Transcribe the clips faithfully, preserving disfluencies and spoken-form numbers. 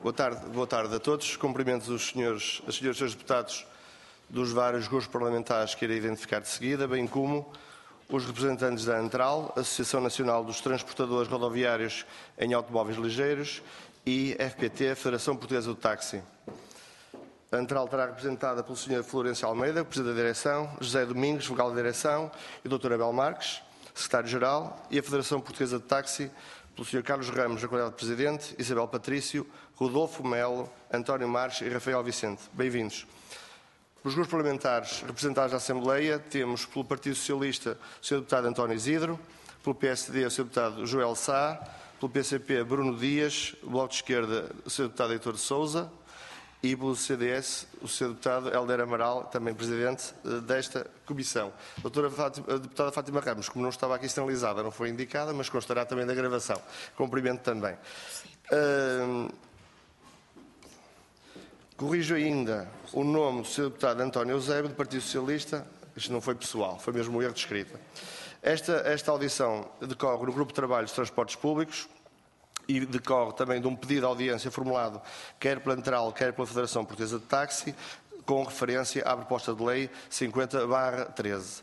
Boa tarde, boa tarde a todos. Cumprimento os senhores, as senhoras e senhores deputados dos vários grupos parlamentares que irei identificar de seguida, bem como os representantes da ANTRAL, Associação Nacional dos Transportadores Rodoviários em Automóveis Ligeiros, e F P T, Federação Portuguesa do Táxi. A ANTRAL estará representada pelo senhor Florencio Almeida, Presidente da Direção, José Domingos, Vogal da Direção, e o doutor Abel Marques, Secretário-Geral, e a Federação Portuguesa de Táxi, pelo senhor Carlos Ramos, na qualidade de Presidente, Isabel Patrício, Rodolfo Melo, António Marques e Rafael Vicente. Bem-vindos. Os grupos parlamentares representados na Assembleia temos, pelo Partido Socialista, o senhor Deputado António Isidro, pelo P S D, o senhor Deputado Joel Sá, pelo P C P, Bruno Dias, o Bloco de Esquerda, o senhor Deputado Heitor de Sousa, e pelo C D S, o senhor Deputado Helder Amaral, também Presidente desta Comissão. A doutora Fátima, a Deputada Fátima Ramos, como não estava aqui sinalizada, não foi indicada, mas constará também da gravação. Cumprimento também. Uh, corrijo ainda o nome do senhor Deputado António Eusébio, do Partido Socialista. Isto não foi pessoal, foi mesmo um erro de escrita. Esta, esta audição decorre no Grupo de Trabalho dos Transportes Públicos, e decorre também de um pedido de audiência formulado quer pela ANTRAL, quer pela Federação Portuguesa de Táxi, com referência à proposta de lei cinquenta barra treze.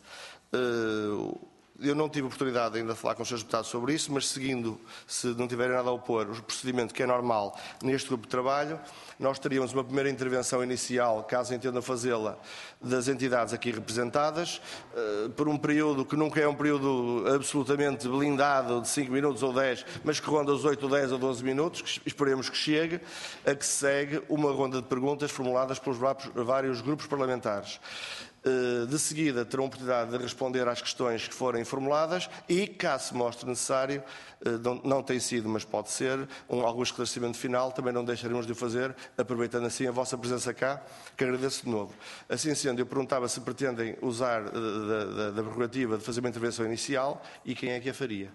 Eu não tive oportunidade ainda de falar com os senhores deputados sobre isso, mas seguindo, se não tiverem nada a opor, o procedimento que é normal neste grupo de trabalho, nós teríamos uma primeira intervenção inicial, caso entendam fazê-la, das entidades aqui representadas, por um período que nunca é um período absolutamente blindado de cinco minutos ou dez, mas que ronda os oito, dez ou doze minutos, que esperemos que chegue, a que segue uma ronda de perguntas formuladas pelos vários grupos parlamentares. De seguida, terão a oportunidade de responder às questões que forem formuladas e, caso se mostre necessário, não, não tem sido, mas pode ser, um, algum esclarecimento final, também não deixaremos de o fazer, aproveitando assim a vossa presença cá, que agradeço de novo. Assim sendo, eu perguntava se pretendem usar da, da, da prerrogativa de fazer uma intervenção inicial e quem é que a faria.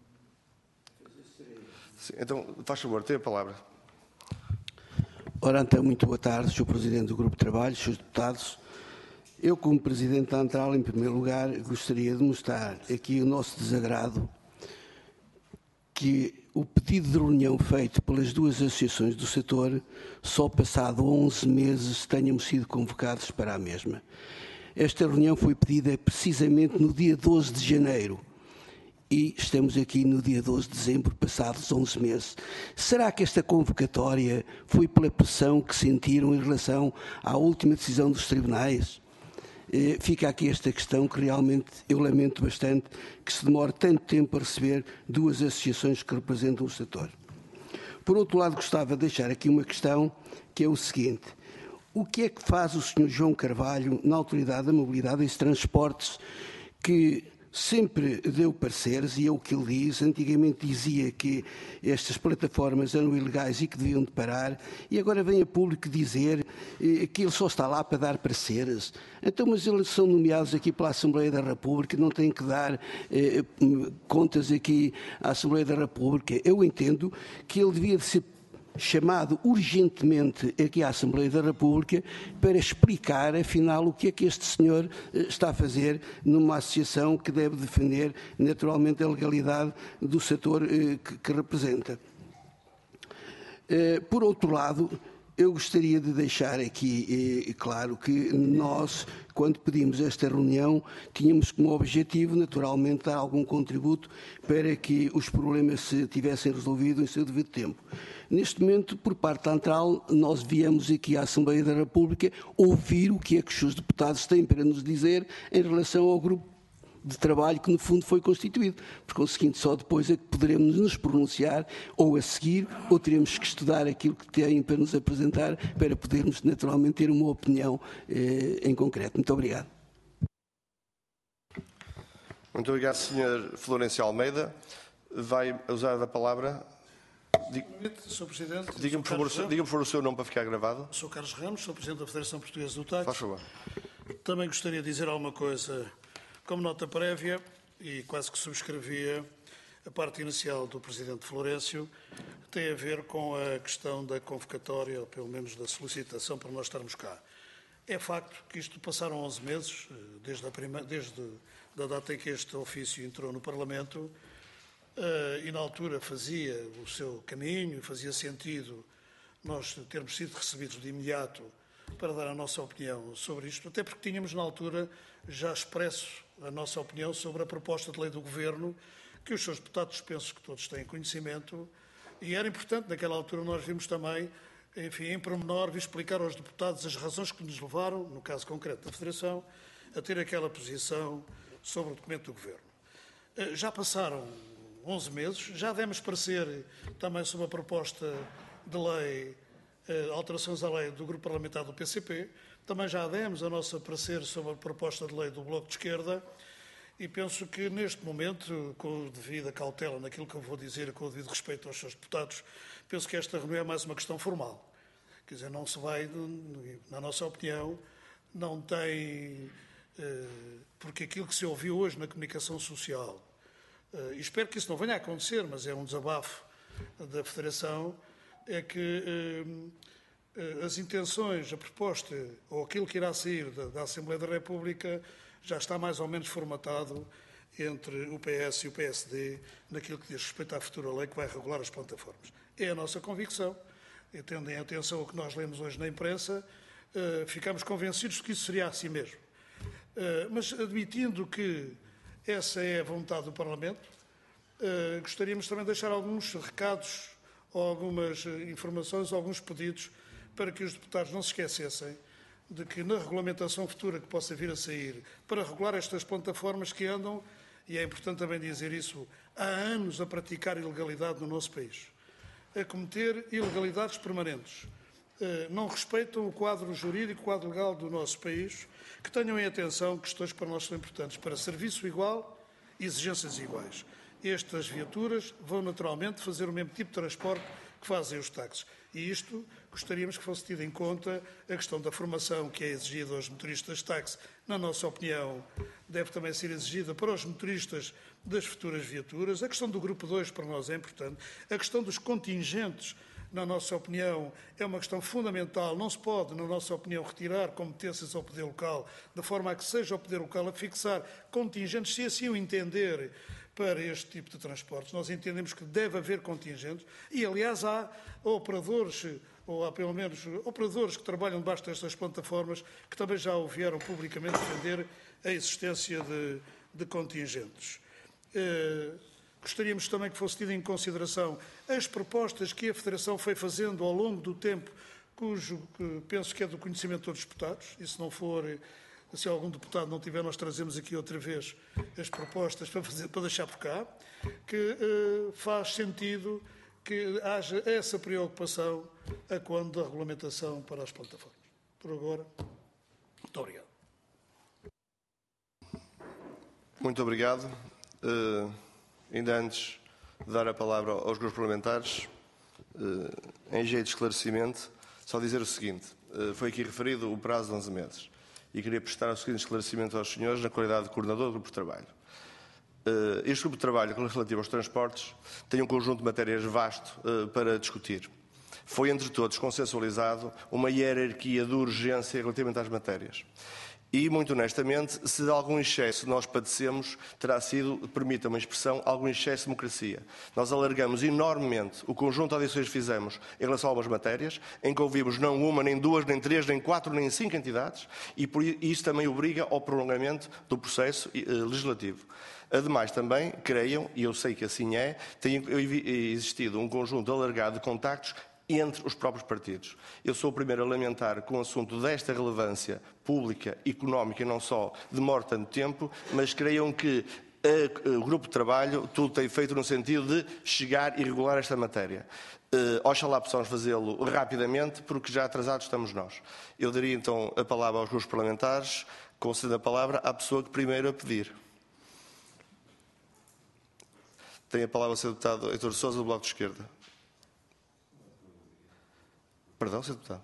Sim, então, faz favor, tenha a palavra. Ora, então, muito boa tarde, senhor Presidente do Grupo de Trabalho, senhores deputados. Eu, como Presidente da ANTRAL, em primeiro lugar, gostaria de mostrar aqui o nosso desagrado que o pedido de reunião feito pelas duas associações do setor, só passado onze meses, tenhamos sido convocados para a mesma. Esta reunião foi pedida precisamente no dia doze de janeiro e estamos aqui no dia doze de dezembro, passados onze meses. Será que esta convocatória foi pela pressão que sentiram em relação à última decisão dos tribunais? Fica aqui esta questão que realmente eu lamento bastante que se demore tanto tempo a receber duas associações que representam o setor. Por outro lado, gostava de deixar aqui uma questão que é o seguinte: o que é que faz o senhor João Carvalho na Autoridade da Mobilidade e Transportes, que sempre deu pareceres, e é o que ele diz, antigamente dizia que estas plataformas eram ilegais e que deviam de parar, e agora vem a público dizer eh, que ele só está lá para dar pareceres. Então, mas eles são nomeados aqui pela Assembleia da República, não têm que dar eh, contas aqui à Assembleia da República. Eu entendo que ele devia de ser chamado urgentemente aqui à Assembleia da República para explicar, afinal, o que é que este senhor está a fazer numa associação que deve defender, naturalmente, a legalidade do setor que, que representa. Por outro lado, eu gostaria de deixar aqui eh, claro que nós, quando pedimos esta reunião, tínhamos como objetivo, naturalmente, dar algum contributo para que os problemas se tivessem resolvido em seu devido tempo. Neste momento, por parte da ANTRAL, nós viemos aqui à Assembleia da República ouvir o que é que os seus deputados têm para nos dizer em relação ao grupo de trabalho que, no fundo, foi constituído. Por conseguinte, só depois é que poderemos nos pronunciar, ou a seguir, ou teremos que estudar aquilo que têm para nos apresentar, para podermos, naturalmente, ter uma opinião eh, em concreto. Muito obrigado. Muito obrigado, senhor Florencio Almeida. Vai usar da palavra... senhor Presidente. Diga-me, por favor, diga, por favor, o seu nome para ficar gravado. Sou Carlos Ramos, sou Presidente da Federação Portuguesa do Táxi. Faz favor. Também gostaria de dizer alguma coisa como nota prévia, e quase que subscrevia a parte inicial do Presidente Florencio, que tem a ver com a questão da convocatória, ou pelo menos da solicitação para nós estarmos cá. É facto que isto passaram onze meses, desde a, prima, desde a data em que este ofício entrou no Parlamento, Uh, e na altura fazia o seu caminho, fazia sentido nós termos sido recebidos de imediato para dar a nossa opinião sobre isto, até porque tínhamos na altura já expresso a nossa opinião sobre a proposta de lei do Governo, que os seus deputados, penso que todos têm conhecimento, e era importante naquela altura nós vimos também, enfim, em pormenor, explicar aos deputados as razões que nos levaram, no caso concreto da Federação, a ter aquela posição sobre o documento do Governo. Já passaram onze meses, já demos parecer também sobre a proposta de lei, alterações à lei do Grupo Parlamentar do P C P, também já demos a nossa parecer sobre a proposta de lei do Bloco de Esquerda, e penso que neste momento, com a devida cautela naquilo que eu vou dizer, com o devido respeito aos seus deputados, penso que esta reunião é mais uma questão formal. Quer dizer, não se vai, na nossa opinião, não tem, porque aquilo que se ouviu hoje na comunicação social, e espero que isso não venha a acontecer, mas é um desabafo da Federação, é que as intenções, a proposta, ou aquilo que irá sair da, da Assembleia da República, já está mais ou menos formatado entre o P S e o P S D naquilo que diz respeito à futura lei que vai regular as plataformas. É a nossa convicção, e tendo em atenção o que nós lemos hoje na imprensa, uh, ficamos convencidos de que isso seria assim mesmo. Uh, mas admitindo que essa é a vontade do Parlamento, uh, gostaríamos também de deixar alguns recados ou algumas informações, alguns pedidos, para que os deputados não se esquecessem de que na regulamentação futura que possa vir a sair, para regular estas plataformas que andam, e é importante também dizer isso, há anos a praticar ilegalidade no nosso país, a cometer ilegalidades permanentes, não respeitam o quadro jurídico, o quadro legal do nosso país, que tenham em atenção questões que para nós são importantes, para serviço igual e exigências iguais. Estas viaturas vão naturalmente fazer o mesmo tipo de transporte que fazem os táxis. E isto gostaríamos que fosse tido em conta a questão da formação que é exigida aos motoristas de táxi. Na nossa opinião, deve também ser exigida para os motoristas das futuras viaturas. A questão do grupo dois para nós é importante. A questão dos contingentes, na nossa opinião, é uma questão fundamental. Não se pode, na nossa opinião, retirar competências ao poder local, de forma a que seja o poder local a fixar contingentes, se assim o entender, para este tipo de transportes. Nós entendemos que deve haver contingentes e, aliás, há operadores, ou há pelo menos operadores que trabalham debaixo destas plataformas que também já o vieram publicamente defender a existência de, de contingentes. Eh, gostaríamos também que fosse tido em consideração as propostas que a Federação foi fazendo ao longo do tempo, cujo que penso que é do conhecimento de todos os deputados, e se não for... Se algum deputado não tiver, nós trazemos aqui outra vez as propostas para, fazer, para deixar por cá, que eh, faz sentido que haja essa preocupação a quando da regulamentação para as plataformas. Por agora, muito obrigado. Muito obrigado. Uh, ainda antes de dar a palavra aos grupos parlamentares, uh, em jeito de esclarecimento, só dizer o seguinte. Uh, foi aqui referido o prazo de onze meses. E queria prestar o seguinte esclarecimento aos senhores na qualidade de coordenador do grupo de trabalho. Este grupo de trabalho relativo aos transportes tem um conjunto de matérias vasto para discutir. Foi, entre todos, consensualizado uma hierarquia de urgência relativamente às matérias. E, muito honestamente, se de algum excesso nós padecemos, terá sido, permita uma expressão, algum excesso de democracia. Nós alargamos enormemente o conjunto de audições que fizemos em relação a algumas matérias, em que ouvimos não uma, nem duas, nem três, nem quatro, nem cinco entidades, e por isso também obriga ao prolongamento do processo legislativo. Ademais, também, creiam, e eu sei que assim é, tem existido um conjunto alargado de contactos entre os próprios partidos. Eu sou o primeiro a lamentar que um assunto desta relevância pública, económica e não só, demore tanto tempo, mas creiam que a, o grupo de trabalho tudo tem feito no sentido de chegar e regular esta matéria. Uh, oxalá possamos fazê-lo rapidamente, porque já atrasados estamos nós. Eu daria então a palavra aos grupos parlamentares, concedendo a palavra à pessoa que primeiro a pedir. Tem a palavra o senhor deputado Heitor Sousa, do Bloco de Esquerda. Perdão, senhor deputado.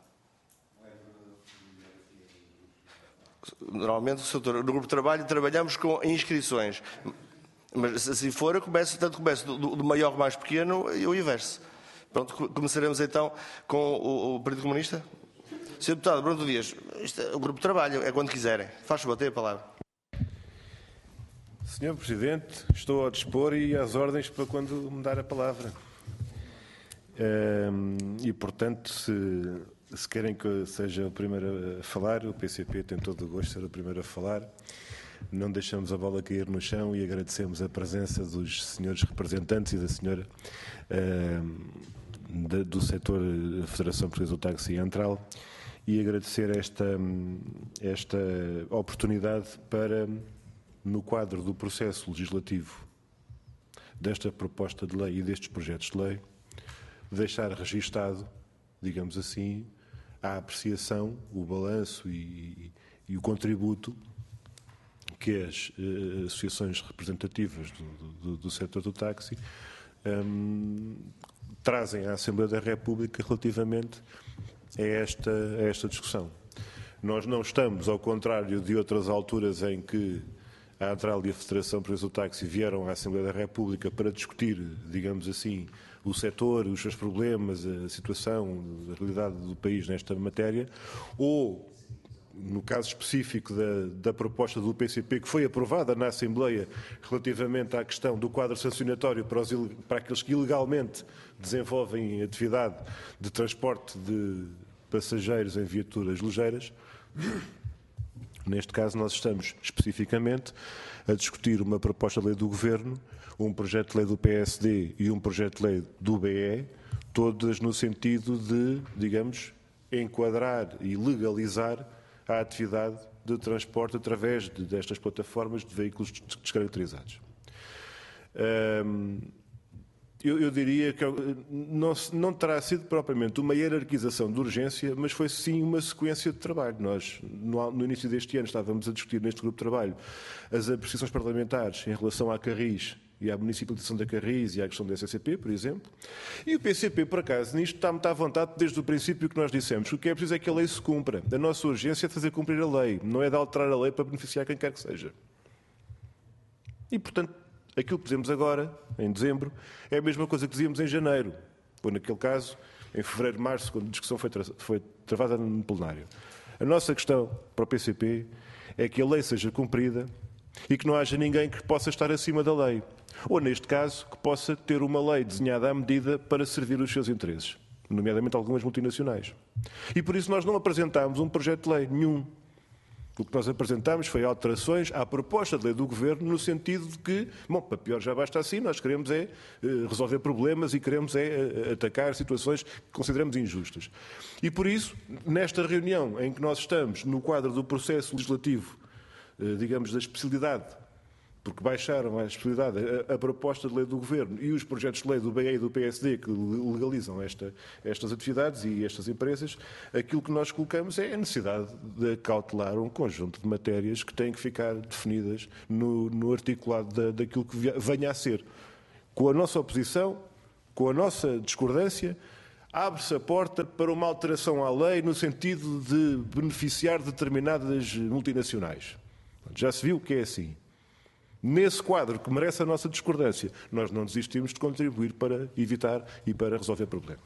Normalmente, no grupo de trabalho, trabalhamos com inscrições. Mas, se assim for, eu começo, tanto começo do, do maior ao mais pequeno e o inverso. Pronto, começaremos então com o, o Partido Comunista. senhor Deputado, Bruno Dias, isto é o grupo de trabalho, é quando quiserem. Faz favor, tem a palavra. senhor Presidente, estou a dispor e às ordens para quando me dar a palavra. Um, e, portanto, se, se querem que eu seja o primeiro a falar, o P C P tem todo o gosto de ser o primeiro a falar. Não deixamos a bola cair no chão e agradecemos a presença dos senhores representantes e da senhora um, da, do setor da Federação Portuguesa do Táxi Antral e agradecer esta, esta oportunidade para, no quadro do processo legislativo desta proposta de lei e destes projetos de lei, deixar registado, digamos assim, a apreciação, o balanço e, e o contributo que as uh, associações representativas do, do, do setor do táxi um, trazem à Assembleia da República relativamente a esta, a esta discussão. Nós não estamos, ao contrário de outras alturas em que a Antral e a Federação Portuguesa do Táxi vieram à Assembleia da República para discutir, digamos assim, o setor, os seus problemas, a situação, a realidade do país nesta matéria, ou, no caso específico da, da proposta do P C P, que foi aprovada na Assembleia relativamente à questão do quadro sancionatório para, os, para aqueles que ilegalmente desenvolvem atividade de transporte de passageiros em viaturas ligeiras. Neste caso, nós estamos especificamente a discutir uma proposta de lei do Governo, um projeto de lei do P S D e um projeto de lei do B E, todas no sentido de, digamos, enquadrar e legalizar a atividade de transporte através de, destas plataformas de veículos descaracterizados. Hum, eu, eu diria que não, não terá sido propriamente uma hierarquização de urgência, mas foi sim uma sequência de trabalho. Nós, no, no início deste ano, estávamos a discutir neste grupo de trabalho as apreciações parlamentares em relação à Carris e à municipalização da Carris e à questão da S C P, por exemplo. E o P C P, por acaso, nisto está muito à vontade desde o princípio que nós dissemos. O que é preciso é que a lei se cumpra. A nossa urgência é de fazer cumprir a lei, não é de alterar a lei para beneficiar quem quer que seja. E, portanto, aquilo que dizemos agora, em dezembro, é a mesma coisa que dizíamos em janeiro, ou naquele caso, em fevereiro, março, quando a discussão foi, tra foi travada no plenário. A nossa questão para o P C P é que a lei seja cumprida e que não haja ninguém que possa estar acima da lei. Ou, neste caso, que possa ter uma lei desenhada à medida para servir os seus interesses, nomeadamente algumas multinacionais. E por isso nós não apresentámos um projeto de lei nenhum. O que nós apresentámos foi alterações à proposta de lei do Governo no sentido de que, bom, para pior já basta assim, nós queremos é resolver problemas e queremos é atacar situações que consideramos injustas. E por isso, nesta reunião em que nós estamos no quadro do processo legislativo, digamos, da especialidade, porque baixaram a especialidade, a, a proposta de lei do Governo e os projetos de lei do B E e do P S D que legalizam esta, estas atividades e estas empresas, aquilo que nós colocamos é a necessidade de acautelar um conjunto de matérias que têm que ficar definidas no, no articulado da, daquilo que venha a ser. Com a nossa oposição, com a nossa discordância, abre-se a porta para uma alteração à lei no sentido de beneficiar determinadas multinacionais. Já se viu que é assim. Nesse quadro que merece a nossa discordância, nós não desistimos de contribuir para evitar e para resolver problemas.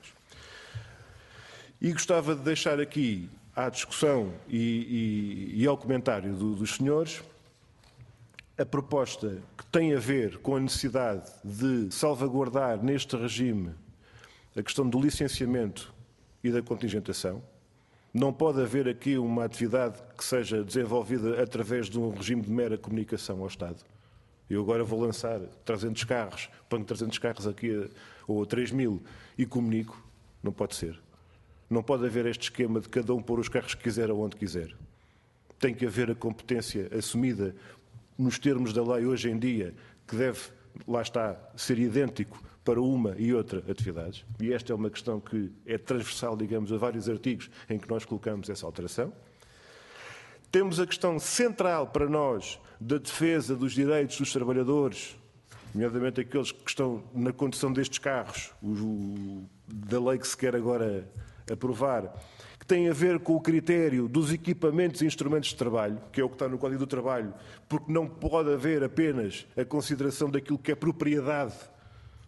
E gostava de deixar aqui à discussão e, e, e ao comentário do, dos senhores a proposta que tem a ver com a necessidade de salvaguardar neste regime a questão do licenciamento e da contingentação. Não pode haver aqui uma atividade que seja desenvolvida através de um regime de mera comunicação ao Estado. Eu agora vou lançar trezentos carros, ponho trezentos carros aqui, a, ou três mil, e comunico. Não pode ser. Não pode haver este esquema de cada um pôr os carros que quiser aonde quiser. Tem que haver a competência assumida nos termos da lei hoje em dia, que deve, lá está, ser idêntico para uma e outra atividades. E esta é uma questão que é transversal, digamos, a vários artigos em que nós colocamos essa alteração. Temos a questão central para nós da defesa dos direitos dos trabalhadores, nomeadamente aqueles que estão na condução destes carros, o, da lei que se quer agora aprovar, que tem a ver com o critério dos equipamentos e instrumentos de trabalho, que é o que está no Código do Trabalho, porque não pode haver apenas a consideração daquilo que é propriedade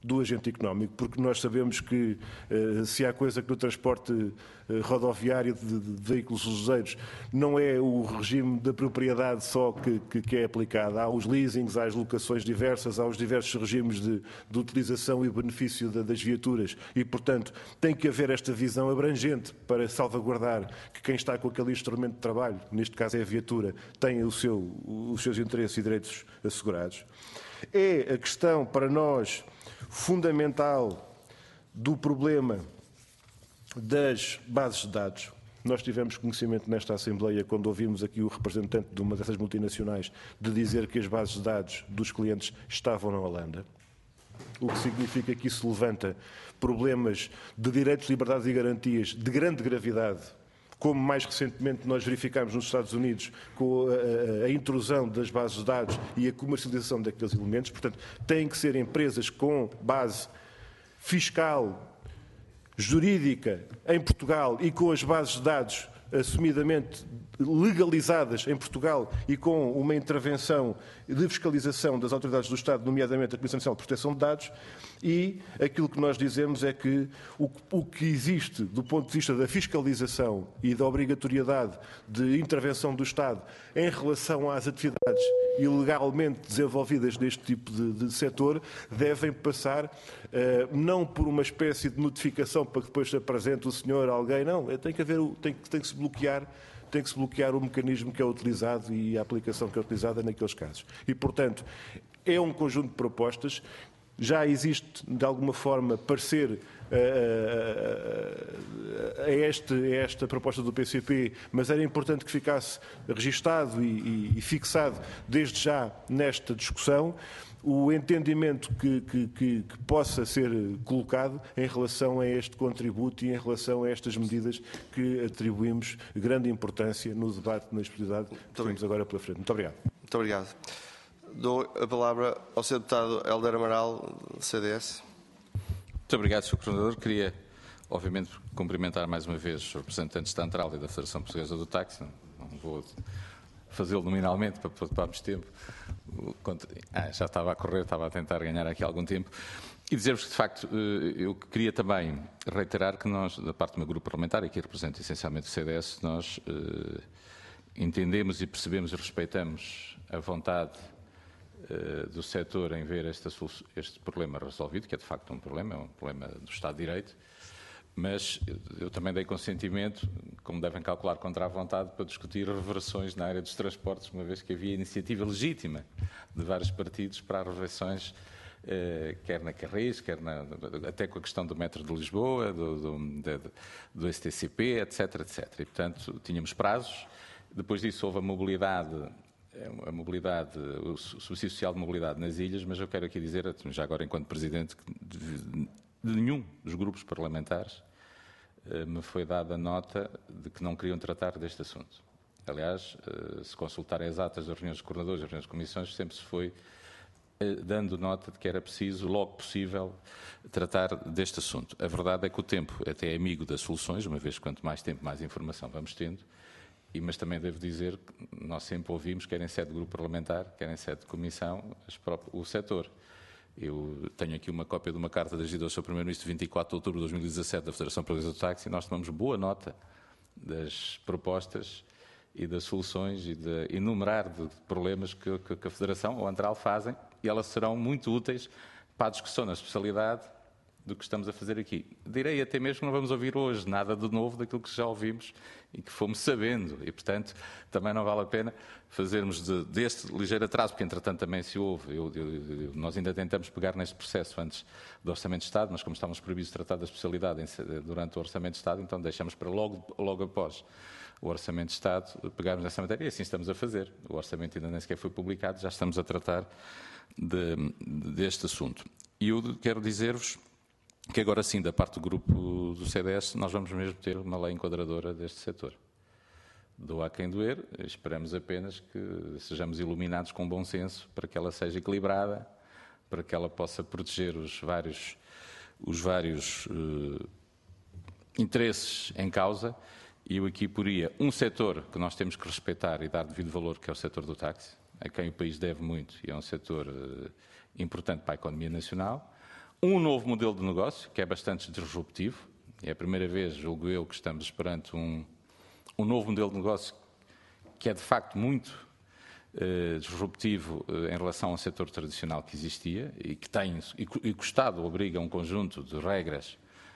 do agente económico, porque nós sabemos que eh, se há coisa que no transporte eh, rodoviário de, de veículos useiros não é o regime da propriedade só que, que, que é aplicado. Há os leasings, há as locações diversas, há os diversos regimes de, de utilização e benefício de, das viaturas e, portanto, tem que haver esta visão abrangente para salvaguardar que quem está com aquele instrumento de trabalho, neste caso é a viatura, tem o seu, os seus interesses e direitos assegurados. É a questão para nós fundamental do problema das bases de dados. Nós tivemos conhecimento nesta Assembleia, quando ouvimos aqui o representante de uma dessas multinacionais, de dizer que as bases de dados dos clientes estavam na Holanda, o que significa que isso levanta problemas de direitos, liberdades e garantias de grande gravidade, como mais recentemente nós verificámos nos Estados Unidos com a, a, a intrusão das bases de dados e a comercialização daqueles elementos. Portanto, têm que ser empresas com base fiscal, jurídica em Portugal e com as bases de dados assumidamente legalizadas em Portugal e com uma intervenção de fiscalização das autoridades do Estado, nomeadamente a Comissão Nacional de Proteção de Dados, e aquilo que nós dizemos é que o, o que existe do ponto de vista da fiscalização e da obrigatoriedade de intervenção do Estado em relação às atividades ilegalmente desenvolvidas neste tipo de, de setor devem passar uh, não por uma espécie de notificação para que depois se apresente o senhor a alguém, não, tem que haver, tem, tem que se bloquear tem que se bloquear o mecanismo que é utilizado e a aplicação que é utilizada naqueles casos. E, portanto, é um conjunto de propostas. Já existe, de alguma forma, parecer a, a, a, este, a esta proposta do P C P, mas era importante que ficasse registado e, e, e fixado desde já nesta discussão o entendimento que, que, que, que possa ser colocado em relação a este contributo e em relação a estas medidas que atribuímos grande importância no debate na especialidade que temos agora pela frente. Muito obrigado. Muito obrigado. Dou a palavra ao senhor Deputado Hélder Amaral, C D S. Muito obrigado, senhor Coordenador. Queria, obviamente, cumprimentar mais uma vez os representantes da Antral e da Federação Portuguesa do Táxi. Não vou fazê-lo nominalmente para pouparmos tempo. Ah, já estava a correr, estava a tentar ganhar aqui algum tempo. E dizer-vos que, de facto, eu queria também reiterar que nós, da parte do meu grupo parlamentar, e que representa essencialmente o C D S, nós eh, entendemos e percebemos e respeitamos a vontade eh, do setor em ver esta, este problema resolvido, que é de facto um problema, é um problema do Estado de Direito, mas eu também dei consentimento, como devem calcular, contra a vontade, para discutir reversões na área dos transportes, uma vez que havia iniciativa legítima de vários partidos para as reversões, eh, quer na Carris, quer na, até com a questão do metro de Lisboa, do, do, do, do S T C P, etc, etcétera. E, portanto, tínhamos prazos. Depois disso houve a mobilidade, a mobilidade, o subsídio social de mobilidade nas ilhas, mas eu quero aqui dizer, já agora enquanto Presidente, que de nenhum dos grupos parlamentares eh, me foi dada nota de que não queriam tratar deste assunto. Aliás, eh, se consultarem as atas das reuniões de coordenadores, das reuniões de comissões, sempre se foi eh, dando nota de que era preciso, logo possível, tratar deste assunto. A verdade é que o tempo até é amigo das soluções, uma vez que quanto mais tempo, mais informação vamos tendo, e, mas também devo dizer que nós sempre ouvimos, quer em sede de grupo parlamentar, quer em sede de comissão, o setor. Eu tenho aqui uma cópia de uma carta dirigida ao senhor Primeiro-Ministro de vinte e quatro de outubro de dois mil e dezassete da Federação Portuguesa do Táxi e nós tomamos boa nota das propostas e das soluções e de enumerar de problemas que, que, que a Federação ou a Antral fazem e elas serão muito úteis para a discussão na especialidade do que estamos a fazer aqui. Direi até mesmo que não vamos ouvir hoje nada de novo daquilo que já ouvimos e que fomos sabendo e, portanto, também não vale a pena fazermos de, deste ligeiro atraso, porque entretanto também se houve. Eu, eu, eu, nós ainda tentamos pegar neste processo antes do Orçamento de Estado, mas como estávamos proibidos de tratar da especialidade em, durante o Orçamento de Estado, então deixamos para logo, logo após o Orçamento de Estado pegarmos nessa matéria e assim estamos a fazer. O Orçamento ainda nem sequer foi publicado, já estamos a tratar de, deste assunto. E eu quero dizer-vos que agora sim, da parte do grupo do C D S, nós vamos mesmo ter uma lei enquadradora deste setor. Doa a quem doer, esperamos apenas que sejamos iluminados com bom senso para que ela seja equilibrada, para que ela possa proteger os vários, os vários uh, interesses em causa. E eu aqui poria um setor que nós temos que respeitar e dar devido valor, que é o setor do táxi, a quem o país deve muito e é um setor uh, importante para a economia nacional. um novo modelo de negócio, que é bastante disruptivo. É a primeira vez, julgo eu, que estamos perante um, um novo modelo de negócio que é, de facto, muito eh, disruptivo eh, em relação ao setor tradicional que existia e que tem, e, e que o Estado obriga a um conjunto de regras.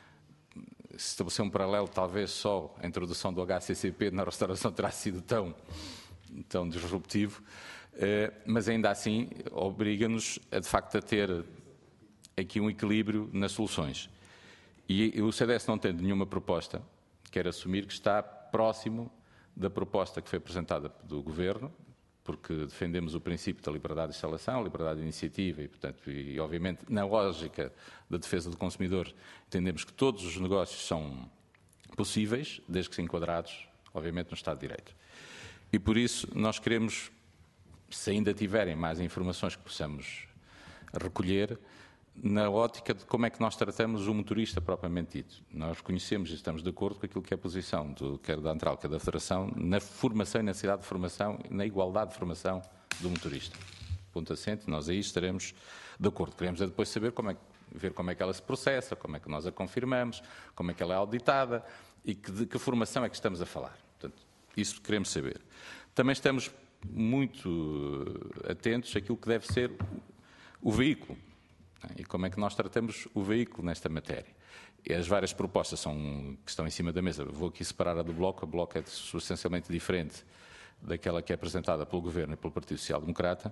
Se estabelecer um paralelo, talvez só a introdução do H C C P na restauração terá sido tão, tão disruptivo, eh, mas ainda assim obriga-nos, a, de facto, a ter aqui um equilíbrio nas soluções. E o C D S não tem nenhuma proposta, quer assumir que está próximo da proposta que foi apresentada do Governo, porque defendemos o princípio da liberdade de instalação, liberdade de iniciativa e, portanto, e, obviamente, na lógica da defesa do consumidor, entendemos que todos os negócios são possíveis, desde que se enquadrados, obviamente, no Estado de Direito. E, por isso, nós queremos, se ainda tiverem mais informações que possamos recolher, na ótica de como é que nós tratamos o motorista propriamente dito. Nós reconhecemos e estamos de acordo com aquilo que é a posição, do, quer da Antral, quer da Federação, na formação e na necessidade de formação e na igualdade de formação do motorista. Ponto assente, nós aí estaremos de acordo. Queremos é depois saber como é, ver como é que ela se processa, como é que nós a confirmamos, como é que ela é auditada e que, de que formação é que estamos a falar. Portanto, isso queremos saber. Também estamos muito atentos àquilo que deve ser o, o veículo. E como é que nós tratamos o veículo nesta matéria. E as várias propostas são, que estão em cima da mesa. Vou aqui separar a do Bloco. A Bloco é substancialmente diferente daquela que é apresentada pelo Governo e pelo Partido Social Democrata.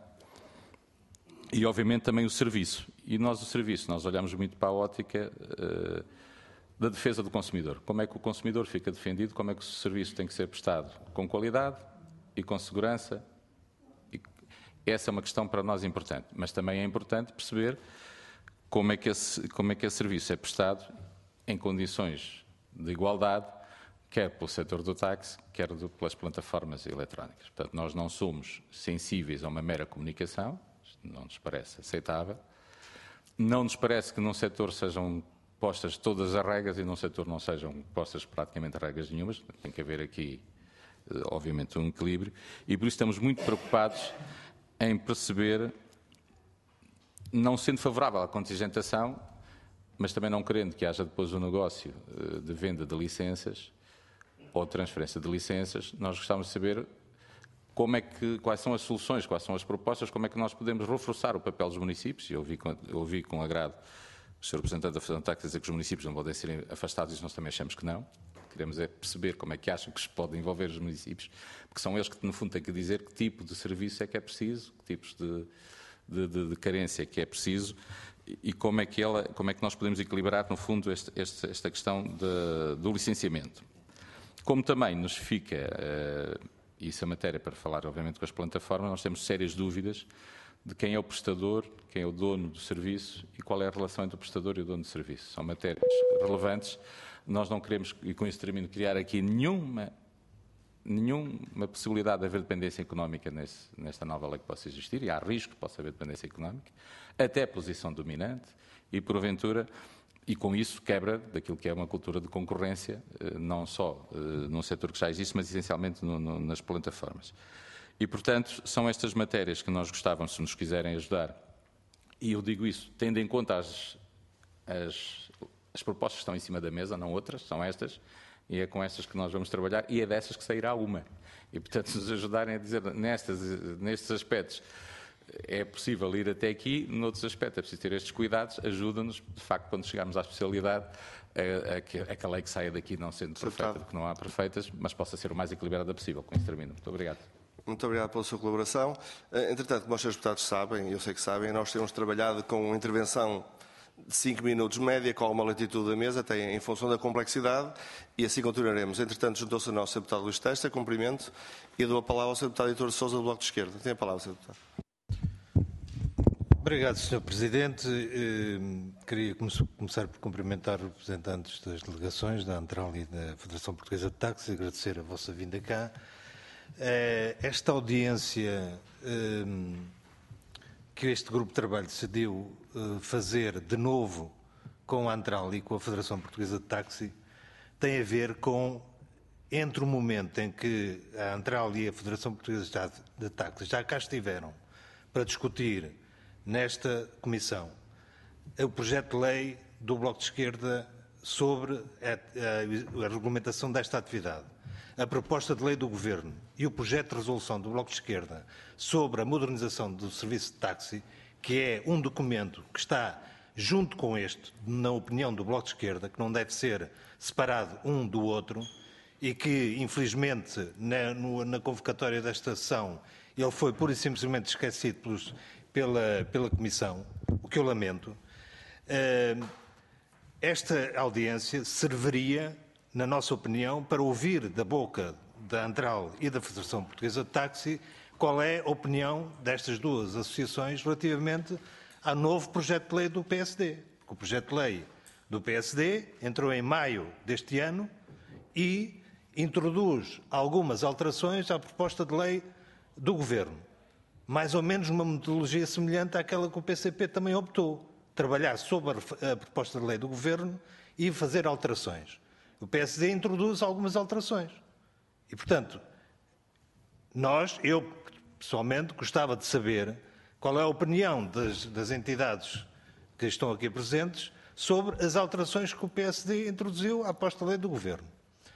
E, obviamente, também o serviço. E nós, o serviço, nós olhamos muito para a ótica uh, da defesa do consumidor. Como é que o consumidor fica defendido, como é que o serviço tem que ser prestado com qualidade e com segurança. E essa é uma questão para nós importante. Mas também é importante perceber como é que esse, como é que esse serviço é prestado em condições de igualdade, quer pelo setor do táxi, quer do, pelas plataformas eletrónicas. Portanto, nós não somos sensíveis a uma mera comunicação, não nos parece aceitável. Não nos parece que num setor sejam postas todas as regras e num setor não sejam postas praticamente regras nenhumas. Tem que haver aqui, obviamente, um equilíbrio. E por isso estamos muito preocupados em perceber, não sendo favorável à contingentação, mas também não querendo que haja depois um negócio de venda de licenças ou transferência de licenças, nós gostávamos de saber como é que, quais são as soluções, quais são as propostas, como é que nós podemos reforçar o papel dos municípios. Eu ouvi com, eu ouvi com agrado o senhor representante da Federação Táxi dizer que os municípios não podem ser afastados, e nós também achamos que não. Queremos é perceber como é que acham que se pode envolver os municípios, porque são eles que, no fundo, têm que dizer que tipo de serviço é que é preciso, que tipos de De, de, de carência que é preciso e, e como, é que ela, como é que nós podemos equilibrar, no fundo, este, este, esta questão de, do licenciamento. Como também nos fica, uh, isso é matéria para falar, obviamente, com as plataformas, nós temos sérias dúvidas de quem é o prestador, quem é o dono do serviço e qual é a relação entre o prestador e o dono do serviço. São matérias relevantes. Nós não queremos, e com isso termino, criar aqui nenhuma nenhuma possibilidade de haver dependência económica nesse, nesta nova lei que possa existir, e há risco que possa haver dependência económica, até posição dominante, e porventura, e com isso quebra daquilo que é uma cultura de concorrência, não só num setor que já existe, mas essencialmente no, no, nas plataformas. E, portanto, são estas matérias que nós gostávamos, se nos quiserem ajudar, e eu digo isso, tendo em conta as, as, as propostas que estão em cima da mesa, não outras, são estas, e é com estas que nós vamos trabalhar, e é dessas que sairá uma. E, portanto, nos ajudarem a dizer, nestas, nestes aspectos, é possível ir até aqui, noutros aspectos é preciso ter estes cuidados, ajuda-nos, de facto, quando chegarmos à especialidade, a, a, que, a que a lei que saia daqui não sendo perfeita, porque não há perfeitas, mas possa ser o mais equilibrada possível. Com isso termino. Muito obrigado. Muito obrigado pela sua colaboração. Entretanto, como os senhores deputados sabem, eu sei que sabem, nós temos trabalhado com uma intervenção de cinco minutos média, com alguma latitude da mesa, até em função da complexidade, e assim continuaremos. Entretanto, juntou-se a nós o senhor deputado Luís Testa, cumprimento, e dou a palavra ao senhor deputado Heitor de Sousa, do Bloco de Esquerda. Tem a palavra, senhor deputado. Obrigado, senhor Presidente. Queria começar por cumprimentar os representantes das delegações da Antral e da Federação Portuguesa de Táxi, e agradecer a vossa vinda cá. Esta audiência que este grupo de trabalho decidiu fazer de novo com a Antral e com a Federação Portuguesa de Táxi tem a ver com, entre o momento em que a Antral e a Federação Portuguesa de Táxi já cá estiveram para discutir nesta comissão o projeto de lei do Bloco de Esquerda sobre a, a, a regulamentação desta atividade, a proposta de lei do Governo e o projeto de resolução do Bloco de Esquerda sobre a modernização do serviço de táxi, que é um documento que está junto com este, na opinião do Bloco de Esquerda, que não deve ser separado um do outro e que, infelizmente, na, no, na convocatória desta sessão, ele foi pura e simplesmente esquecido pelos, pela, pela Comissão, o que eu lamento. Uh, esta audiência serviria, na nossa opinião, para ouvir da boca da Antral e da Federação Portuguesa de Táxi qual é a opinião destas duas associações relativamente ao novo projeto de lei do P S D. O projeto de lei do P S D entrou em maio deste ano e introduz algumas alterações à proposta de lei do Governo. Mais ou menos uma metodologia semelhante àquela que o P C P também optou. Trabalhar sobre a proposta de lei do Governo e fazer alterações. O P S D introduz algumas alterações. E, portanto, nós, eu pessoalmente, gostava de saber qual é a opinião das, das entidades que estão aqui presentes sobre as alterações que o P S D introduziu à proposta de lei do Governo.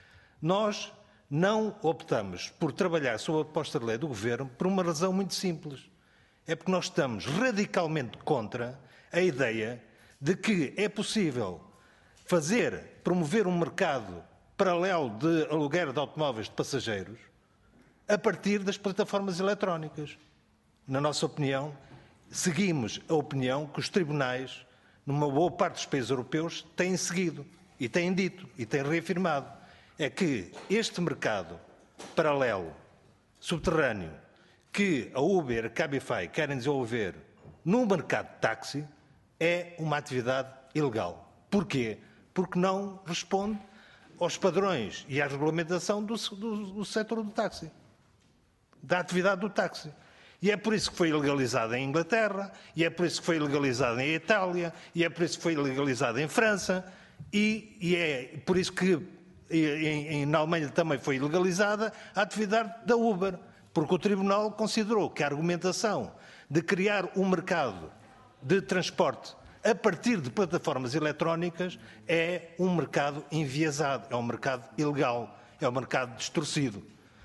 Nós não optamos por trabalhar sobre a proposta de lei do Governo por uma razão muito simples. É porque nós estamos radicalmente contra a ideia de que é possível fazer, promover um mercado paralelo de aluguer de automóveis de passageiros a partir das plataformas eletrónicas. Na nossa opinião, seguimos a opinião que os tribunais, numa boa parte dos países europeus, têm seguido e têm dito e têm reafirmado. É que este mercado paralelo, subterrâneo, que a Uber e a Cabify querem desenvolver no mercado de táxi, é uma atividade ilegal. Porquê? Porque não responde aos padrões e à regulamentação do, do, do setor do táxi, da atividade do táxi. E é por isso que foi legalizada em Inglaterra, e é por isso que foi legalizada em Itália, e é por isso que foi legalizada em França, e, e é por isso que em, em, na Alemanha também foi legalizada a atividade da Uber, porque o Tribunal considerou que a argumentação de criar um mercado de transporte a partir de plataformas eletrónicas é um mercado enviesado, é um mercado ilegal, é um mercado distorcido.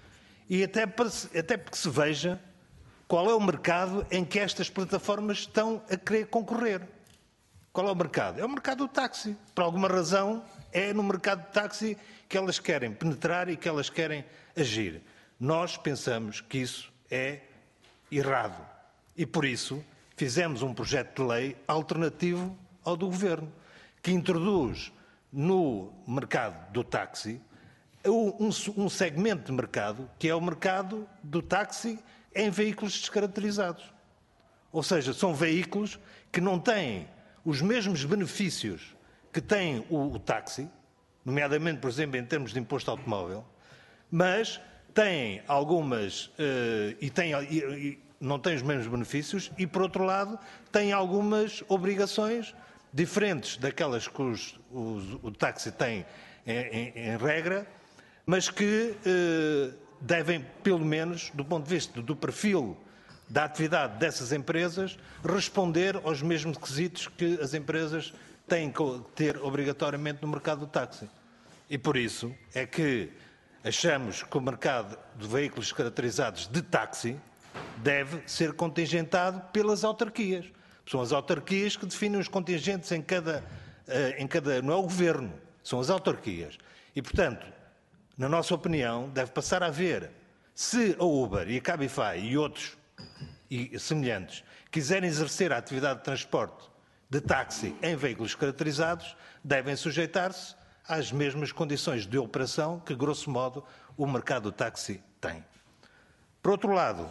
E até, para, até porque se veja qual é o mercado em que estas plataformas estão a querer concorrer. Qual é o mercado? É o mercado do táxi. Por alguma razão, é no mercado do táxi que elas querem penetrar e que elas querem agir. Nós pensamos que isso é errado. E por isso fizemos um projeto de lei alternativo ao do Governo, que introduz no mercado do táxi um, um segmento de mercado que é o mercado do táxi em veículos descaracterizados. Ou seja, são veículos que não têm os mesmos benefícios que tem o, o táxi, nomeadamente, por exemplo, em termos de imposto automóvel, mas têm algumas uh, e, têm, e, e não têm os mesmos benefícios e, por outro lado, têm algumas obrigações diferentes daquelas que os, os, o táxi tem em, em, em regra, mas que uh, devem, pelo menos, do ponto de vista do perfil da atividade dessas empresas, responder aos mesmos requisitos que as empresas têm que ter obrigatoriamente no mercado do táxi. E por isso é que achamos que o mercado de veículos caracterizados de táxi deve ser contingentado pelas autarquias. São as autarquias que definem os contingentes em cada, em cada... não é o Governo, são as autarquias. E, portanto, na nossa opinião, deve passar a haver, se a Uber e a Cabify e outros e semelhantes quiserem exercer a atividade de transporte de táxi em veículos caracterizados, devem sujeitar-se às mesmas condições de operação que, grosso modo, o mercado do táxi tem. Por outro lado,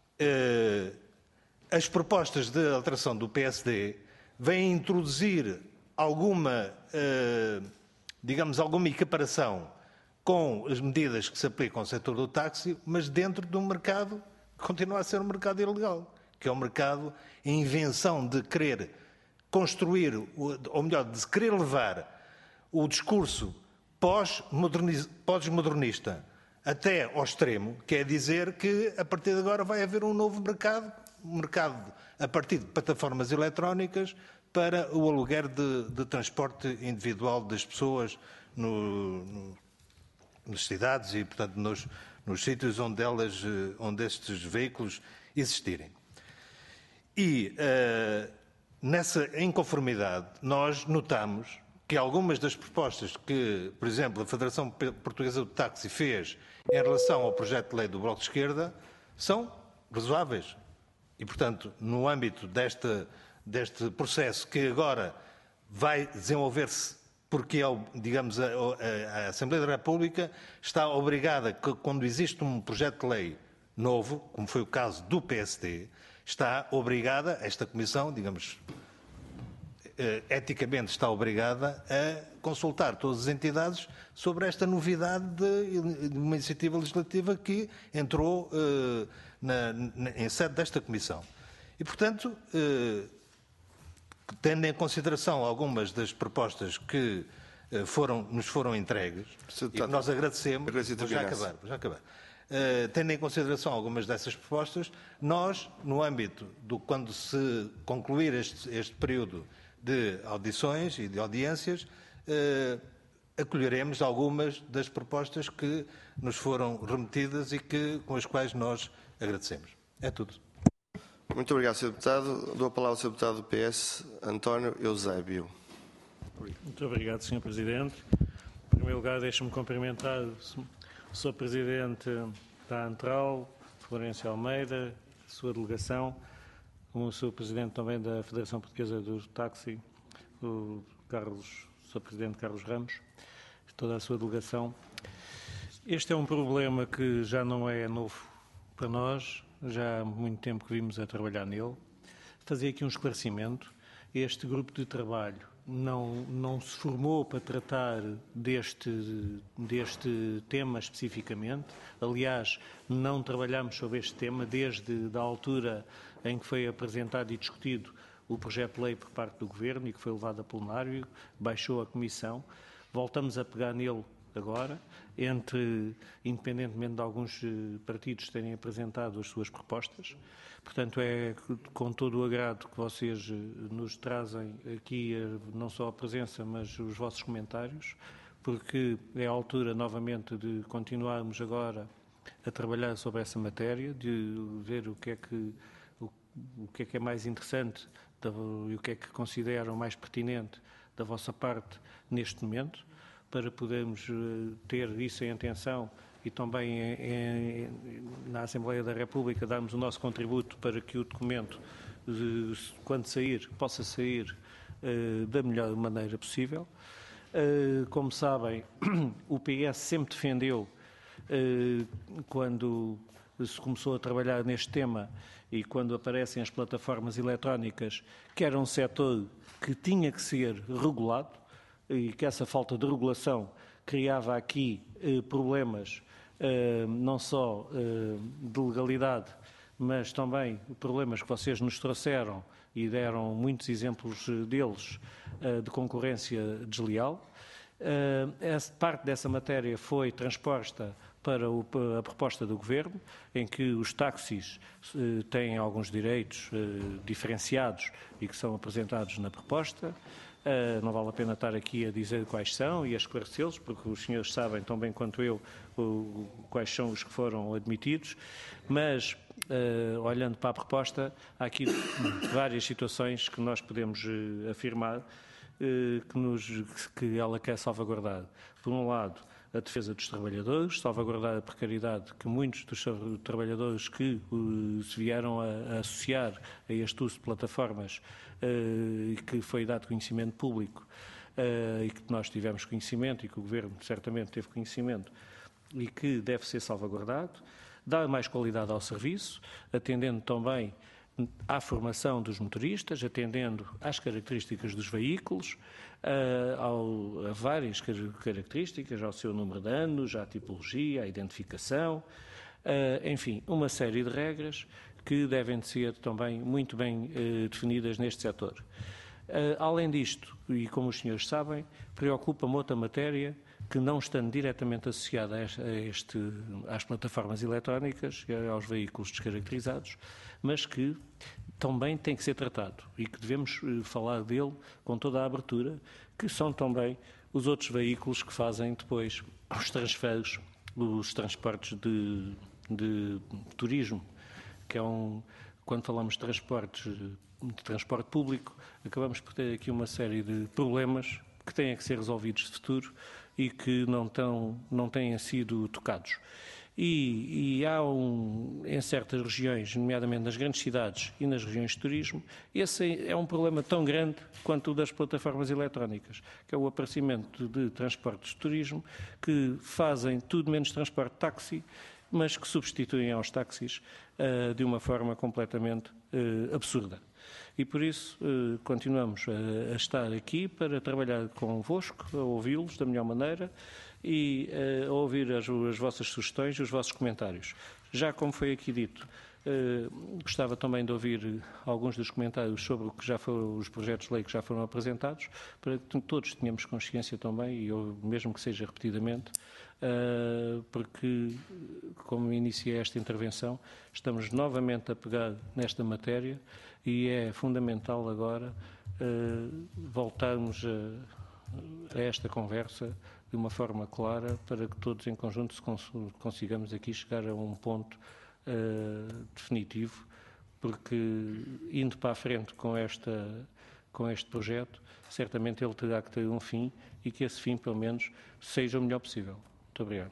eh, as propostas de alteração do P S D vêm introduzir alguma, eh, digamos, alguma equiparação com as medidas que se aplicam ao setor do táxi, mas dentro de um mercado que continua a ser um mercado ilegal, que é um mercado em invenção de querer construir, ou melhor, de querer levar o discurso pós-modernista até ao extremo, que é dizer que a partir de agora vai haver um novo mercado, um mercado a partir de plataformas eletrónicas para o aluguer de, de transporte individual das pessoas no, no, nas cidades e, portanto, nos, nos sítios onde, elas, onde estes veículos existirem. E, uh, nessa inconformidade, nós notamos que algumas das propostas que, por exemplo, a Federação Portuguesa do Táxi fez em relação ao projeto de lei do Bloco de Esquerda são razoáveis. E, portanto, no âmbito desta, deste processo que agora vai desenvolver-se, porque, digamos, a, a, a Assembleia da República está obrigada, que, quando existe um projeto de lei novo, como foi o caso do P S D, está obrigada, esta Comissão, digamos, eticamente está obrigada a consultar todas as entidades sobre esta novidade de, de uma iniciativa legislativa que entrou eh, na, na, em sede desta Comissão. E, portanto, eh, tendo em consideração algumas das propostas que eh, foram, nos foram entregues, e que nós agradecemos, vou já acabar, vou já acabar. Uh, tendo em consideração algumas dessas propostas, nós, no âmbito do quando se concluir este, este período de audições e de audiências, uh, acolheremos algumas das propostas que nos foram remetidas e que, com as quais nós agradecemos. É tudo. Muito obrigado, senhor Deputado. Dou a palavra ao senhor Deputado do P S, António Eusébio. Muito obrigado, senhor Presidente. Em primeiro lugar, deixe-me cumprimentar o senhor Presidente da Antral, Florencio Almeida, a sua delegação, como o senhor Presidente também da Federação Portuguesa do Táxi, o Carlos, o senhor Presidente Carlos Ramos, toda a sua delegação. Este é um problema que já não é novo para nós, já há muito tempo que vimos a trabalhar nele. Fazer aqui um esclarecimento. Este grupo de trabalho não, não se formou para tratar deste, deste tema especificamente. Aliás, não trabalhamos sobre este tema desde a altura em que foi apresentado e discutido o projeto de lei por parte do Governo e que foi levado a plenário, baixou a Comissão. Voltamos a pegar nele agora, entre, independentemente de alguns partidos terem apresentado as suas propostas. Portanto, é com todo o agrado que vocês nos trazem aqui não só a presença, mas os vossos comentários, porque é a altura novamente de continuarmos agora a trabalhar sobre essa matéria, de ver o que é que, o, o que, é, que é mais interessante e o que é que consideram mais pertinente da vossa parte neste momento, para podermos ter isso em atenção e também em, em, na Assembleia da República darmos o nosso contributo para que o documento, quando sair, possa sair uh, da melhor maneira possível. Uh, como sabem, o P S sempre defendeu, uh, quando se começou a trabalhar neste tema e quando aparecem as plataformas eletrónicas, que era um setor que tinha que ser regulado e que essa falta de regulação criava aqui uh, problemas Uh, não só uh, de legalidade, mas também problemas que vocês nos trouxeram e deram muitos exemplos deles uh, de concorrência desleal. Uh, essa parte dessa matéria foi transposta para o, a proposta do Governo, em que os táxis uh, têm alguns direitos uh, diferenciados e que são apresentados na proposta. Uh, não vale a pena estar aqui a dizer quais são e a esclarecê-los, porque os senhores sabem tão bem quanto eu o, quais são os que foram admitidos, mas, uh, olhando para a proposta, há aqui várias situações que nós podemos uh, afirmar uh, que, nos, que ela quer salvaguardar. Por um lado, a defesa dos trabalhadores, salvaguardar a precariedade que muitos dos trabalhadores que uh, se vieram a, a associar a este uso de plataformas e uh, que foi dado conhecimento público uh, e que nós tivemos conhecimento e que o Governo certamente teve conhecimento e que deve ser salvaguardado, dar mais qualidade ao serviço, atendendo também à formação dos motoristas, atendendo às características dos veículos, uh, ao, a várias características, ao seu número de anos, à tipologia, à identificação, uh, enfim, uma série de regras que devem ser também muito bem uh, definidas neste setor. Uh, além disto, e como os senhores sabem, preocupa-me outra matéria que, não estando diretamente associada a este, a este, às plataformas eletrónicas e aos veículos descaracterizados, mas que também tem que ser tratado e que devemos falar dele com toda a abertura, que são também os outros veículos que fazem depois os transferes, os transportes de, de turismo, que é um, quando falamos de transportes, de transporte público, acabamos por ter aqui uma série de problemas que têm que ser resolvidos de futuro e que não, tão, não têm sido tocados. E, e há, um, em certas regiões, nomeadamente nas grandes cidades e nas regiões de turismo, esse é um problema tão grande quanto o das plataformas eletrónicas, que é o aparecimento de transportes de turismo que fazem tudo menos transporte de táxi, mas que substituem aos táxis uh, de uma forma completamente uh, absurda. E por isso uh, continuamos a, a estar aqui para trabalhar convosco, a ouvi-los da melhor maneira e uh, a ouvir as, as vossas sugestões e os vossos comentários. Já como foi aqui dito, uh, gostava também de ouvir alguns dos comentários sobre o que já foram, os projetos de lei que já foram apresentados, para que todos tenhamos consciência também, e eu, mesmo que seja repetidamente, Uh, porque, como iniciei esta intervenção, estamos novamente a pegar nesta matéria e é fundamental agora uh, voltarmos a, a esta conversa de uma forma clara para que todos em conjunto cons consigamos aqui chegar a um ponto uh, definitivo, porque indo para a frente com, esta, com este projeto, certamente ele terá que ter um fim e que esse fim, pelo menos, seja o melhor possível. Muito obrigado.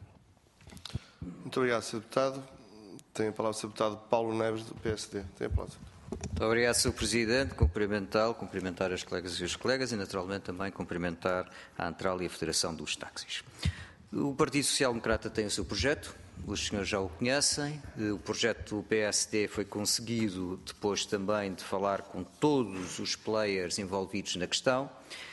Muito obrigado, senhor Deputado. Tem a palavra o senhor Deputado Paulo Neves, do P S D. Tem a palavra. Muito obrigado, senhor Presidente. Cumprimentá-lo, cumprimentar as colegas e os colegas e, naturalmente, também cumprimentar a Antral e a Federação dos Táxis. O Partido Social Democrata tem o seu projeto, os senhores já o conhecem. O projeto do P S D foi conseguido depois também de falar com todos os players envolvidos na questão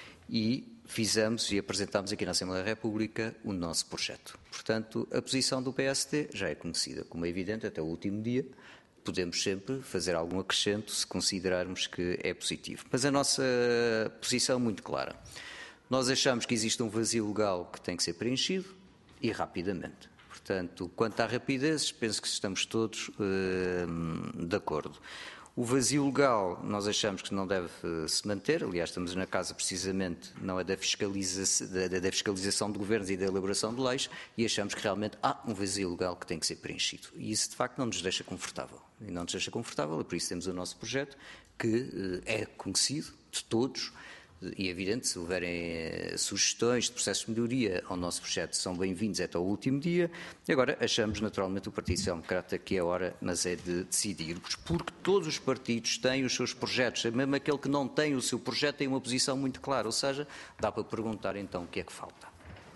e fizemos e apresentámos aqui na Assembleia da República o nosso projeto. Portanto, a posição do P S D já é conhecida, como é evidente, até o último dia. Podemos sempre fazer algum acrescento se considerarmos que é positivo. Mas a nossa posição é muito clara. Nós achamos que existe um vazio legal que tem que ser preenchido e rapidamente. Portanto, quanto à rapidez, penso que estamos todos uh, de acordo. O vazio legal nós achamos que não deve se manter, aliás estamos na casa precisamente não é da, fiscaliza da, da fiscalização de governos e da elaboração de leis e achamos que realmente há um vazio legal que tem que ser preenchido e isso de facto não nos deixa confortável e não nos deixa confortável e por isso temos o nosso projeto que é conhecido de todos e é evidente se houverem sugestões de processos de melhoria ao nosso projeto são bem-vindos até ao último dia. Agora achamos naturalmente o Partido Social Democrata que é hora, mas é de decidirmos, porque todos os partidos têm os seus projetos, mesmo aquele que não tem o seu projeto tem uma posição muito clara, ou seja, dá para perguntar então o que é que falta.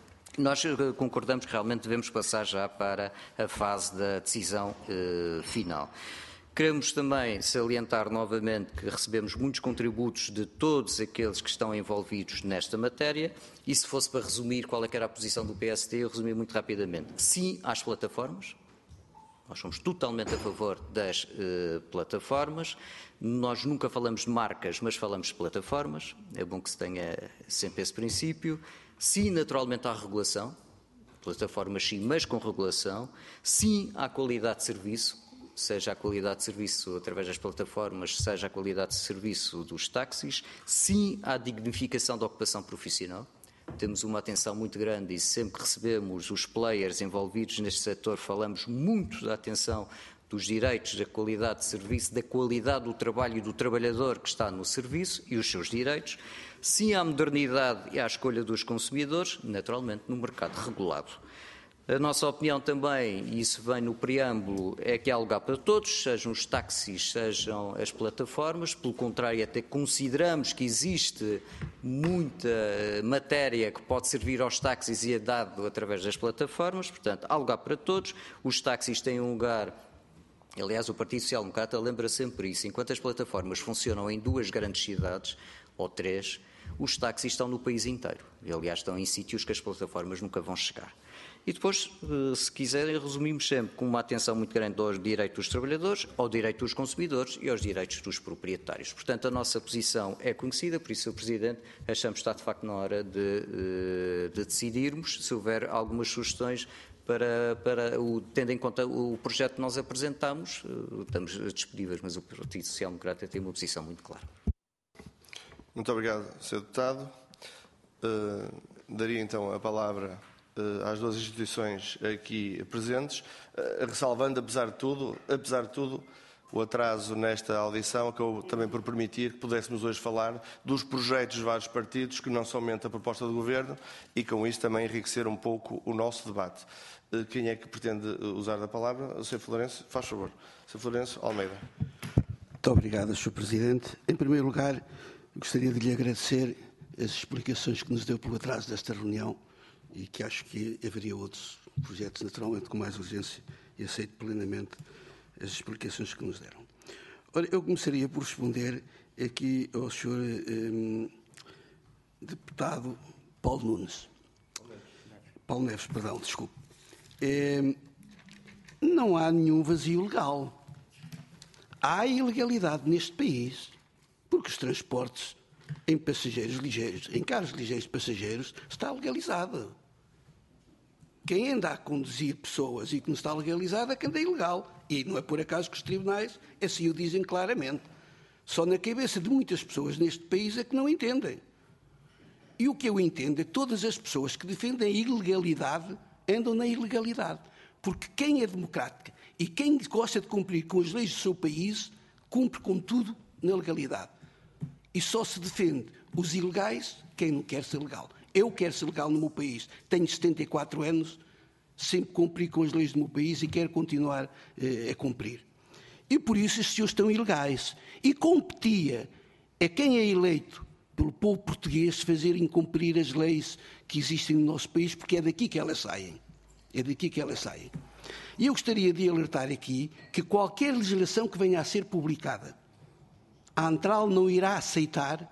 Nós concordamos que realmente devemos passar já para a fase da decisão eh, final. Queremos também salientar novamente que recebemos muitos contributos de todos aqueles que estão envolvidos nesta matéria e se fosse para resumir qual é que era a posição do P S D, eu resumi muito rapidamente. Sim às plataformas, nós somos totalmente a favor das uh, plataformas, nós nunca falamos de marcas, mas falamos de plataformas, é bom que se tenha sempre esse princípio. Sim, naturalmente, à regulação, plataformas sim, mas com regulação. Sim à qualidade de serviço, seja a qualidade de serviço através das plataformas, seja a qualidade de serviço dos táxis, sim à dignificação da ocupação profissional. Temos uma atenção muito grande e sempre que recebemos os players envolvidos neste setor, falamos muito da atenção dos direitos, da qualidade de serviço, da qualidade do trabalho e do trabalhador que está no serviço e os seus direitos. Sim à modernidade e à escolha dos consumidores, naturalmente no mercado regulado. A nossa opinião também, e isso vem no preâmbulo, é que há lugar para todos, sejam os táxis, sejam as plataformas. Pelo contrário, até consideramos que existe muita matéria que pode servir aos táxis e é dado através das plataformas. Portanto, há lugar para todos. Os táxis têm um lugar. Aliás, o Partido Social Democrata lembra sempre isso. Enquanto as plataformas funcionam em duas grandes cidades, ou três, os táxis estão no país inteiro. E, aliás, estão em sítios que as plataformas nunca vão chegar. E depois, se quiserem, resumimos sempre com uma atenção muito grande aos direitos dos trabalhadores, ao direito dos consumidores e aos direitos dos proprietários. Portanto, a nossa posição é conhecida, por isso, senhor Presidente, achamos que está de facto na hora de, de decidirmos. Se houver algumas sugestões, para, para o, tendo em conta o projeto que nós apresentamos, estamos disponíveis, mas o Partido Social Democrata tem uma posição muito clara. Muito obrigado, senhor Deputado. Uh, daria então a palavra uh, às duas instituições aqui presentes, uh, ressalvando, apesar de tudo, apesar de tudo, o atraso nesta audição, acabou também por permitir que pudéssemos hoje falar dos projetos de vários partidos, que não somente a proposta do Governo, e com isso também enriquecer um pouco o nosso debate. Uh, quem é que pretende usar a palavra? O senhor Florencio, faz favor. senhor Florencio Almeida. Muito obrigado, senhor Presidente. Em primeiro lugar, gostaria de lhe agradecer as explicações que nos deu pelo atraso desta reunião e que acho que haveria outros projetos, naturalmente, com mais urgência, e aceito plenamente as explicações que nos deram. Ora, eu começaria por responder aqui ao senhor um, deputado Paulo Nunes. Paulo Neves, perdão, desculpe. É, não há nenhum vazio legal. Há ilegalidade neste país, porque os transportes em passageiros ligeiros, em carros ligeiros de passageiros, está legalizado. Quem anda a conduzir pessoas e que não está legalizado é que anda ilegal. E não é por acaso que os tribunais assim o dizem claramente. Só na cabeça de muitas pessoas neste país é que não entendem. E o que eu entendo é que todas as pessoas que defendem a ilegalidade andam na ilegalidade. Porque quem é democrática e quem gosta de cumprir com as leis do seu país, cumpre com tudo na legalidade. E só se defende os ilegais quem não quer ser legal. Eu quero ser legal no meu país. Tenho setenta e quatro anos, sempre cumpri com as leis do meu país e quero continuar eh, a cumprir. E por isso estes senhores estão ilegais. E competia a quem é eleito pelo povo português fazer incumprir as leis que existem no nosso país, porque é daqui que elas saem. É daqui que elas saem. E eu gostaria de alertar aqui que qualquer legislação que venha a ser publicada, a Antral não irá aceitar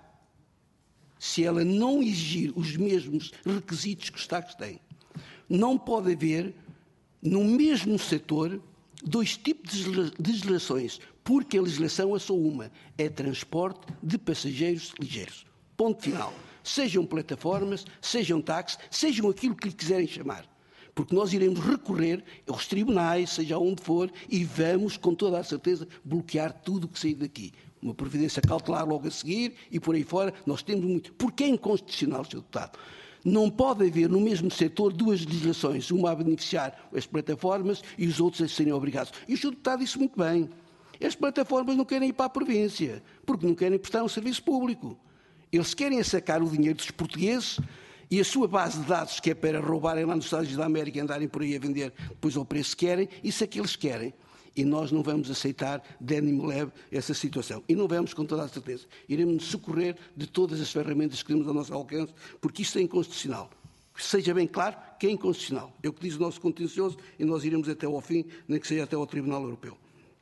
se ela não exigir os mesmos requisitos que os táxis têm. Não pode haver, no mesmo setor, dois tipos de legislações, porque a legislação é só uma, é transporte de passageiros ligeiros. Ponto final. Sejam plataformas, sejam táxis, sejam aquilo que lhe quiserem chamar. Porque nós iremos recorrer aos tribunais, seja onde for, e vamos, com toda a certeza, bloquear tudo o que sair daqui. Uma providência cautelar logo a seguir e por aí fora, nós temos muito. Porque é inconstitucional, senhor Deputado. Não pode haver no mesmo setor duas legislações, uma a beneficiar as plataformas e os outros a serem obrigados. E o senhor Deputado disse muito bem. As plataformas não querem ir para a província, porque não querem prestar um serviço público. Eles querem sacar o dinheiro dos portugueses e a sua base de dados, que é para roubarem lá nos Estados Unidos da América e andarem por aí a vender depois ao preço que querem, isso é que eles querem. E nós não vamos aceitar de ânimo leve essa situação. E não vamos, com toda a certeza. Iremos nos socorrer de todas as ferramentas que temos ao nosso alcance, porque isto é inconstitucional. Seja bem claro que é inconstitucional. É o que diz o nosso contencioso e nós iremos até ao fim, nem que seja até ao Tribunal Europeu.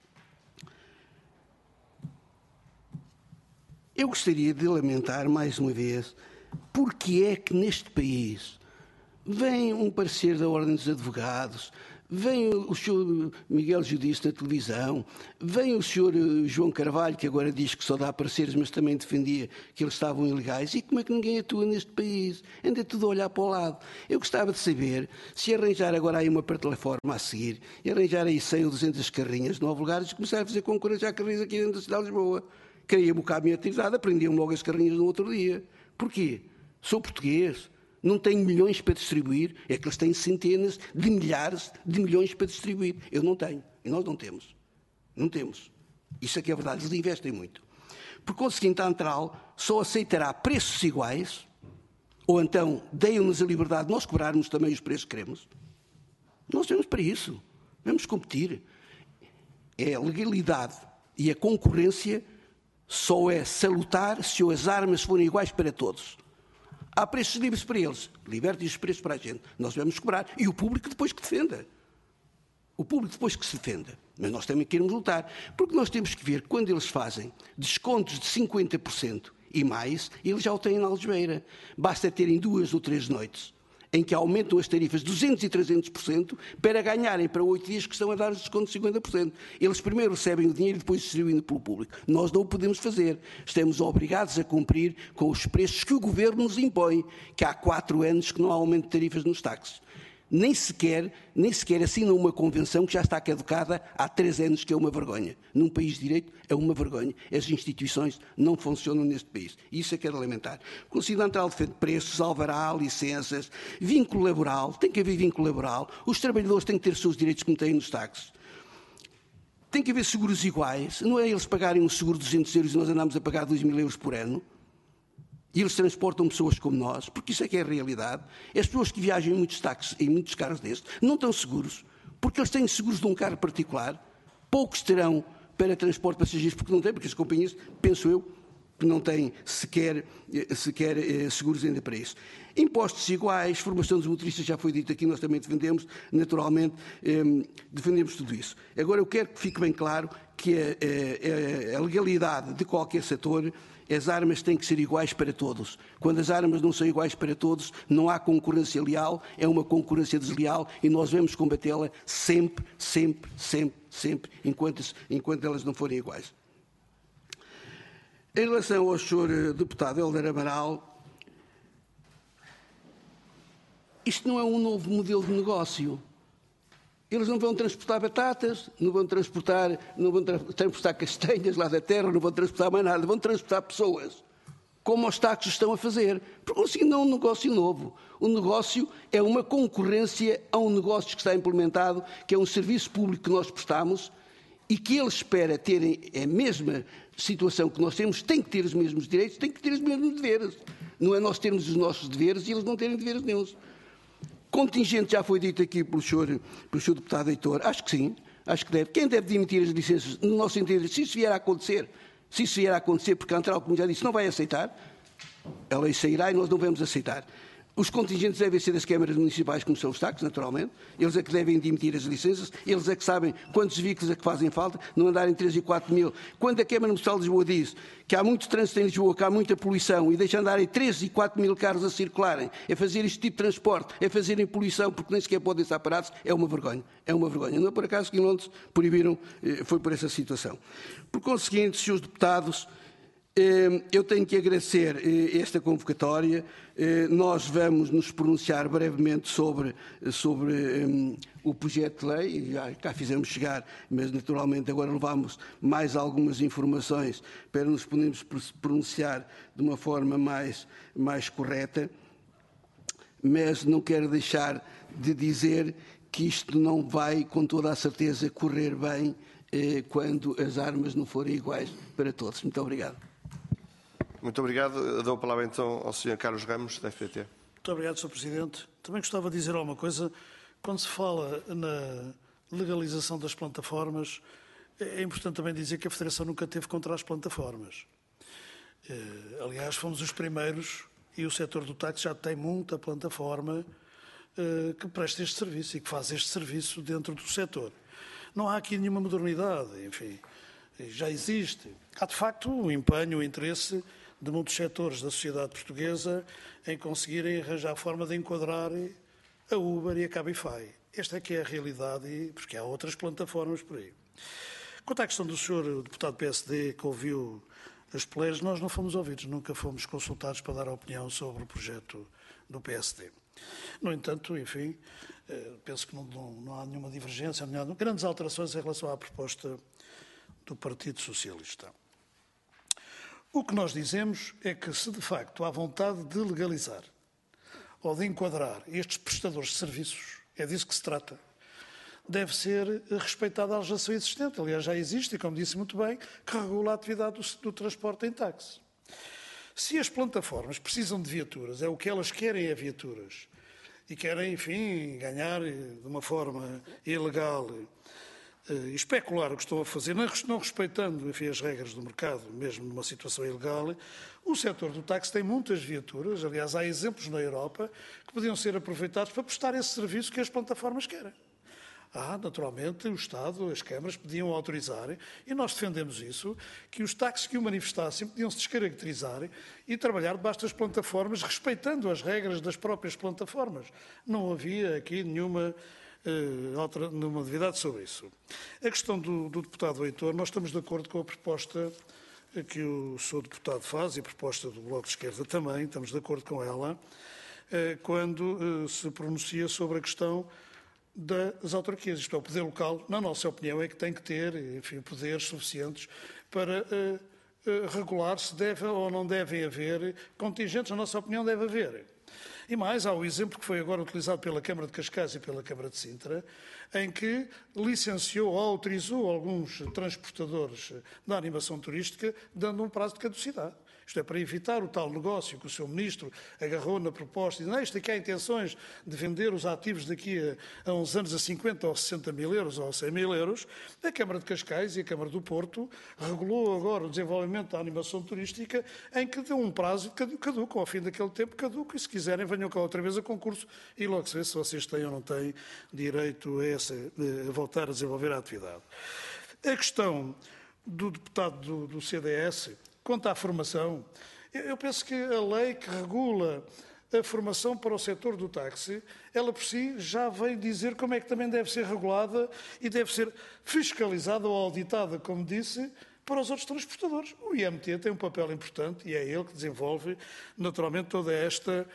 Eu gostaria de lamentar, mais uma vez, porque é que neste país vem um parecer da Ordem dos Advogados, vem o senhor Miguel Judice na televisão, vem o senhor João Carvalho, que agora diz que só dá pareceres, mas também defendia que eles estavam ilegais. E como é que ninguém atua neste país? Anda tudo a olhar para o lado. Eu gostava de saber se arranjar agora aí uma plataforma a seguir, e arranjar aí cem ou duzentas carrinhas de nove lugares e começar a fazer concorrência a carrinhas aqui dentro da cidade de Lisboa. Queria-me o caminho atividade, aprendiam logo as carrinhas no outro dia. Porquê? Sou português. Não tenho milhões para distribuir, é que eles têm centenas de milhares de milhões para distribuir. Eu não tenho, e nós não temos. Não temos. Isso é que é verdade, eles investem muito. Por conseguinte, a Antral só aceitará preços iguais, ou então deem-nos a liberdade de nós cobrarmos também os preços que queremos. Nós temos para isso. Vamos competir. É a legalidade e a concorrência só é salutar se as armas forem iguais para todos. Há preços livres para eles. Libertem os preços para a gente. Nós vamos cobrar. E o público depois que defenda. O público depois que se defenda. Mas nós também queremos lutar. Porque nós temos que ver que quando eles fazem descontos de cinquenta por cento e mais, eles já o têm na algebeira. Basta terem duas ou três noites em que aumentam as tarifas duzentos e trezentos por cento para ganharem para oito dias que estão a dar os descontos de cinquenta por cento. Eles primeiro recebem o dinheiro e depois distribuem pelo público. Nós não o podemos fazer. Estamos obrigados a cumprir com os preços que o Governo nos impõe, que há quatro anos que não há aumento de tarifas nos táxis. Nem sequer, nem sequer assinam uma convenção que já está caducada há três anos, que é uma vergonha. Num país de direito é uma vergonha. As instituições não funcionam neste país. Isso é que é de lamentar. O Conselho Antral defende preços, alvará, licenças, vínculo laboral, tem que haver vínculo laboral. Os trabalhadores têm que ter os seus direitos como têm nos táxis. Tem que haver seguros iguais. Não é eles pagarem um seguro de duzentos euros e nós andamos a pagar dois mil euros por ano. E eles transportam pessoas como nós, porque isso é que é a realidade. As pessoas que viajam em muitos táxis, em muitos carros destes, não estão seguros, porque eles têm seguros de um carro particular, poucos terão para transporte de passageiros, porque não têm, porque as companhias, penso eu, que não têm sequer, sequer eh, seguros ainda para isso. Impostos iguais, formação dos motoristas, já foi dito aqui, nós também defendemos, naturalmente, eh, defendemos tudo isso. Agora, eu quero que fique bem claro que a, a, a legalidade de qualquer setor, as armas têm que ser iguais para todos. Quando as armas não são iguais para todos, não há concorrência leal, é uma concorrência desleal e nós vamos combatê-la sempre, sempre, sempre, sempre, enquanto, enquanto elas não forem iguais. Em relação ao senhor deputado Hélder Amaral, isto não é um novo modelo de negócio. Eles não vão transportar batatas, não vão transportar, não vão tra transportar castanhas lá da terra, não vão transportar mais nada, vão transportar pessoas, como os táxis estão a fazer. Porque assim não é um negócio novo. O negócio é uma concorrência a um negócio que está implementado, que é um serviço público que nós prestamos e que ele espera terem a mesma situação que nós temos, tem que ter os mesmos direitos, tem que ter os mesmos deveres. Não é nós termos os nossos deveres e eles não terem deveres nenhuns. Contingente já foi dito aqui pelo senhor, pelo senhor deputado Heitor. Acho que sim, acho que deve. Quem deve demitir as licenças, no nosso entender, se isso vier a acontecer, se isso vier a acontecer, porque a Antral, como já disse, não vai aceitar, a lei sairá e nós não vamos aceitar. Os contingentes devem ser das câmaras municipais, como são os táxis, naturalmente. Eles é que devem demitir as licenças, eles é que sabem quantos veículos é que fazem falta, não andarem três e quatro mil. Quando a Câmara Municipal de Lisboa diz que há muito trânsito em Lisboa, que há muita poluição e deixa andarem três e quatro mil carros a circularem, é fazer este tipo de transporte, é fazerem poluição, porque nem sequer podem estar parados, é uma vergonha. É uma vergonha. Não é por acaso que em Londres proibiram, foi por essa situação. Por conseguinte, senhores deputados, eu tenho que agradecer esta convocatória. Nós vamos nos pronunciar brevemente sobre, sobre um, o projeto de lei, já cá fizemos chegar, mas naturalmente agora levamos mais algumas informações para nos podermos pronunciar de uma forma mais, mais correta, mas não quero deixar de dizer que isto não vai, com toda a certeza, correr bem eh, quando as armas não forem iguais para todos. Muito obrigado. Muito obrigado. Dou a palavra então ao senhor Carlos Ramos, da F P T. Muito obrigado, senhor Presidente. Também gostava de dizer alguma coisa. Quando se fala na legalização das plataformas, é importante também dizer que a Federação nunca teve contra as plataformas. Aliás, fomos os primeiros e o setor do táxi já tem muita plataforma que presta este serviço e que faz este serviço dentro do setor. Não há aqui nenhuma modernidade, enfim, já existe. Há, de facto, o empenho, o interesse de muitos setores da sociedade portuguesa em conseguirem arranjar a forma de enquadrar a Uber e a Cabify. Esta é que é a realidade, porque há outras plataformas por aí. Quanto à questão do senhor deputado P S D que ouviu as plenas, nós não fomos ouvidos, nunca fomos consultados para dar a opinião sobre o projeto do P S D. No entanto, enfim, penso que não, não, não há nenhuma divergência, não há grandes alterações em relação à proposta do Partido Socialista. O que nós dizemos é que, se de facto há vontade de legalizar ou de enquadrar estes prestadores de serviços, é disso que se trata, deve ser respeitada a legislação existente. Aliás, já existe, e como disse muito bem, que regula a atividade do, do transporte em táxi. Se as plataformas precisam de viaturas, é o que elas querem é viaturas, e querem, enfim, ganhar de uma forma ilegal, Uh, especular o que estão a fazer, não, não respeitando, enfim, as regras do mercado, mesmo numa situação ilegal, o setor do táxi tem muitas viaturas, aliás, há exemplos na Europa que podiam ser aproveitados para prestar esse serviço que as plataformas querem. Ah, naturalmente, o Estado, as câmaras podiam autorizar, e nós defendemos isso, que os táxis que o manifestassem podiam se descaracterizar e trabalhar debaixo das plataformas, respeitando as regras das próprias plataformas. Não havia aqui nenhuma Uh, numa novidade sobre isso. A questão do, do deputado Heitor, nós estamos de acordo com a proposta que o senhor deputado faz e a proposta do Bloco de Esquerda também, estamos de acordo com ela. quando se pronuncia sobre a questão das autarquias. Isto é, o poder local, na nossa opinião, é que tem que ter, enfim, poderes suficientes para regular se deve ou não devem haver contingentes. Na nossa opinião, deve haver. E mais, há o exemplo que foi agora utilizado pela Câmara de Cascais e pela Câmara de Sintra, em que licenciou ou autorizou alguns transportadores da animação turística, dando um prazo de caducidade. Isto é, para evitar o tal negócio que o seu Ministro agarrou na proposta e disse, não, isto aqui há intenções de vender os ativos daqui a, a uns anos a cinquenta ou sessenta mil euros ou cem mil euros, a Câmara de Cascais e a Câmara do Porto regulou agora o desenvolvimento da animação turística em que deu um prazo caduco, ao fim daquele tempo caduco, e se quiserem venham cá outra vez a concurso e logo se vê se vocês têm ou não têm direito a, essa, a voltar a desenvolver a atividade. A questão do deputado do, do C D S... Quanto à formação, eu penso que a lei que regula a formação para o setor do táxi, ela por si já vem dizer como é que também deve ser regulada e deve ser fiscalizada ou auditada, como disse, para os outros transportadores. O I M T tem um papel importante e é ele que desenvolve naturalmente toda esta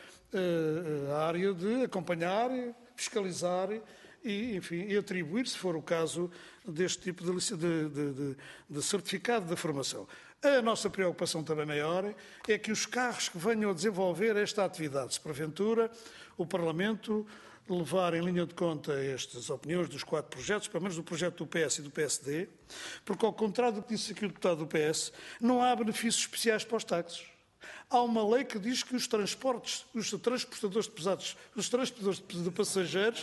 uh, área de acompanhar, fiscalizar e, enfim, e atribuir, se for o caso, deste tipo de, de, de, de certificado de formação. A nossa preocupação também maior é que os carros que venham a desenvolver esta atividade, se porventura o Parlamento levar em linha de conta estas opiniões dos quatro projetos, pelo menos do projeto do P S e do P S D, porque ao contrário do que disse aqui o deputado do P S, não há benefícios especiais para os táxis. Há uma lei que diz que os transportes, os transportadores de pesados, os transportadores de passageiros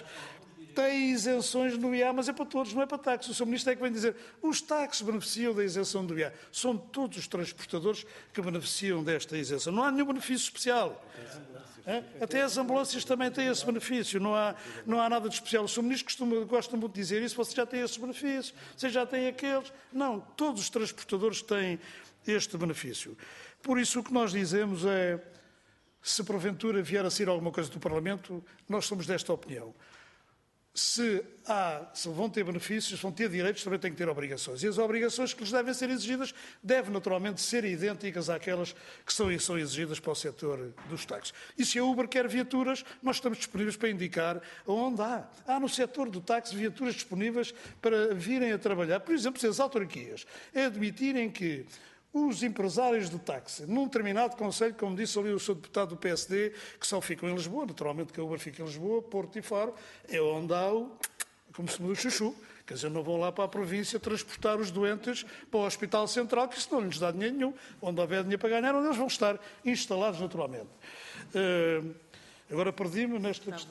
têm isenções no I A, mas é para todos, não é para táxis. O senhor Ministro é que vem dizer os táxis beneficiam da isenção do I A. São todos os transportadores que beneficiam desta isenção. Não há nenhum benefício especial. É? Até as ambulâncias também têm esse benefício. Não há, não há nada de especial. O senhor Ministro costuma, gosta muito de dizer isso. Você já tem esses benefícios, você já tem aqueles. Não, todos os transportadores têm este benefício. Por isso o que nós dizemos é, se porventura vier a sair alguma coisa do Parlamento, nós somos desta opinião. Se, há, se vão ter benefícios, vão ter direitos, também têm que ter obrigações. E as obrigações que lhes devem ser exigidas devem naturalmente ser idênticas àquelas que são, são exigidas para o setor dos táxis. E se a Uber quer viaturas, nós estamos disponíveis para indicar onde há. Há no setor do táxi viaturas disponíveis para virem a trabalhar. Por exemplo, se as autarquias admitirem que os empresários do táxi, num determinado concelho, como disse ali o senhor deputado do P S D, que só ficam em Lisboa, naturalmente que a Uber fica em Lisboa, Porto e Faro, é onde há o, como se diz, o chuchu. Quer dizer, não vão lá para a província transportar os doentes para o Hospital Central, que isso não lhes dá dinheiro nenhum. Onde houver dinheiro para ganhar, onde eles vão estar instalados naturalmente. Uh, agora perdi-me nesta questão.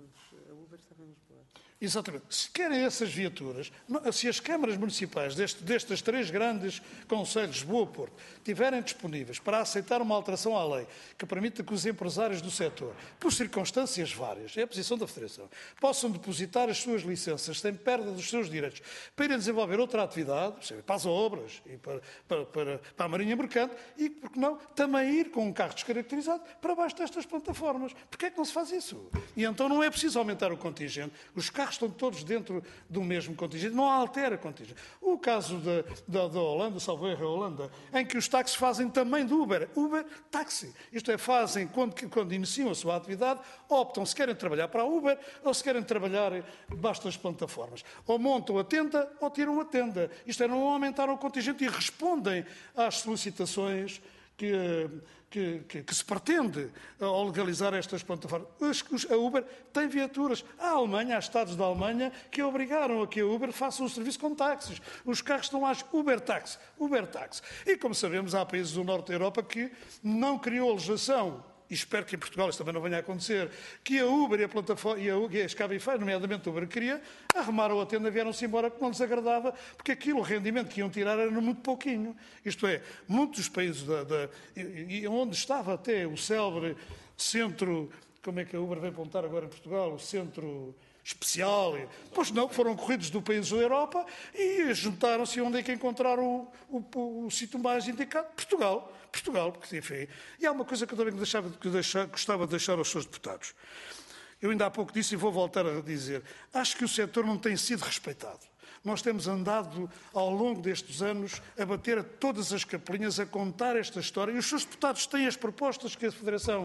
Exatamente. Se querem essas viaturas, se as câmaras municipais deste, destas três grandes concelhos, Lisboa e Porto, tiverem disponíveis para aceitar uma alteração à lei que permita que os empresários do setor, por circunstâncias várias, é a posição da Federação, possam depositar as suas licenças sem perda dos seus direitos para irem desenvolver outra atividade, para as obras e para, para, para, para a Marinha Mercante, e, por que não, também ir com um carro descaracterizado para baixo destas plataformas. Porquê é que não se faz isso? E então não é preciso aumentar o contingente. Os carros estão todos dentro do mesmo contingente, não altera contingente. O caso da, da, da Holanda, salvo erro, a Holanda, em que os táxis fazem também do Uber, Uber táxi. Isto é, fazem, quando, quando iniciam a sua atividade, optam se querem trabalhar para a Uber ou se querem trabalhar debaixo das plataformas. Ou montam a tenda ou tiram a tenda. Isto é, não aumentaram o contingente e respondem às solicitações que... Que, que, que se pretende ao legalizar estas plataformas. A Uber tem viaturas. Há a Alemanha, há estados da Alemanha que obrigaram a que a Uber faça um serviço com táxis. Os carros estão lá, Uber Taxi, Uber Taxi. E como sabemos, há países do norte da Europa que não criou a legislação, e espero que em Portugal isso também não venha a acontecer, que a Uber e a plataforma e a, e a Cabify, nomeadamente a Uber, queria, arrumaram a tenda, vieram-se embora porque não lhes agradava, porque aquilo, o rendimento que iam tirar era muito pouquinho. Isto é, muitos dos países da, da, e, e onde estava até o célebre centro, como é que a Uber vem apontar agora em Portugal, o centro especial, pois não, foram corridos do país da Europa e juntaram-se onde é que encontraram o, o, o sítio mais indicado, Portugal. Portugal, porque enfim. E há uma coisa que eu também deixava, que deixar, gostava de deixar aos seus deputados. Eu ainda há pouco disse e vou voltar a dizer. Acho que o setor não tem sido respeitado. Nós temos andado, ao longo destes anos, a bater a todas as capelinhas, a contar esta história. E os seus deputados têm as propostas que a Federação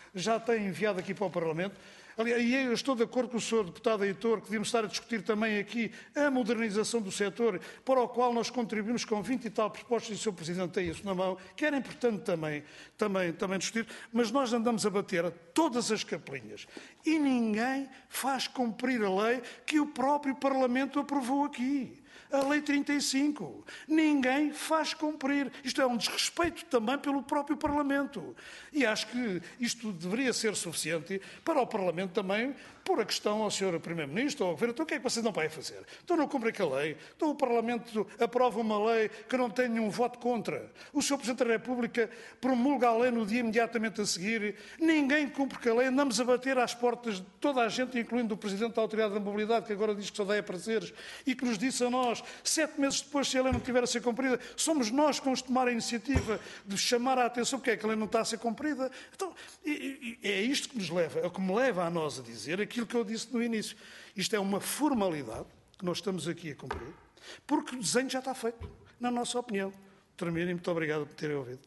já tem enviado aqui para o Parlamento. Aliás, e eu estou de acordo com o senhor deputado Heitor, que devíamos estar a discutir também aqui a modernização do setor, para o qual nós contribuímos com vinte e tal propostas, e o senhor Presidente tem isso na mão, que era importante também, também, também discutir, mas nós andamos a bater a todas as capelinhas e ninguém faz cumprir a lei que o próprio Parlamento aprovou aqui. A Lei trinta e cinco. Ninguém faz cumprir. Isto é um desrespeito também pelo próprio Parlamento. E acho que isto deveria ser suficiente para o Parlamento também pôr a questão ao senhor Primeiro-Ministro ou ao Governo. Então o que é que vocês não podem fazer? Então não cumprem com a lei. Então o Parlamento aprova uma lei que não tem nenhum voto contra. O senhor Presidente da República promulga a lei no dia imediatamente a seguir. Ninguém cumpre com a lei. Andamos a bater às portas de toda a gente, incluindo o Presidente da Autoridade da Mobilidade, que agora diz que só dá a prazeres e que nos disse a nós, sete meses depois, se a lei não tiver a ser cumprida, somos nós que vamos tomar a iniciativa de chamar a atenção porque é que a lei não está a ser cumprida. Então, é isto que nos leva, é o que me leva a nós a dizer aquilo que eu disse no início. Isto é uma formalidade que nós estamos aqui a cumprir, porque o desenho já está feito, na nossa opinião. Termino e muito obrigado por terem ouvido.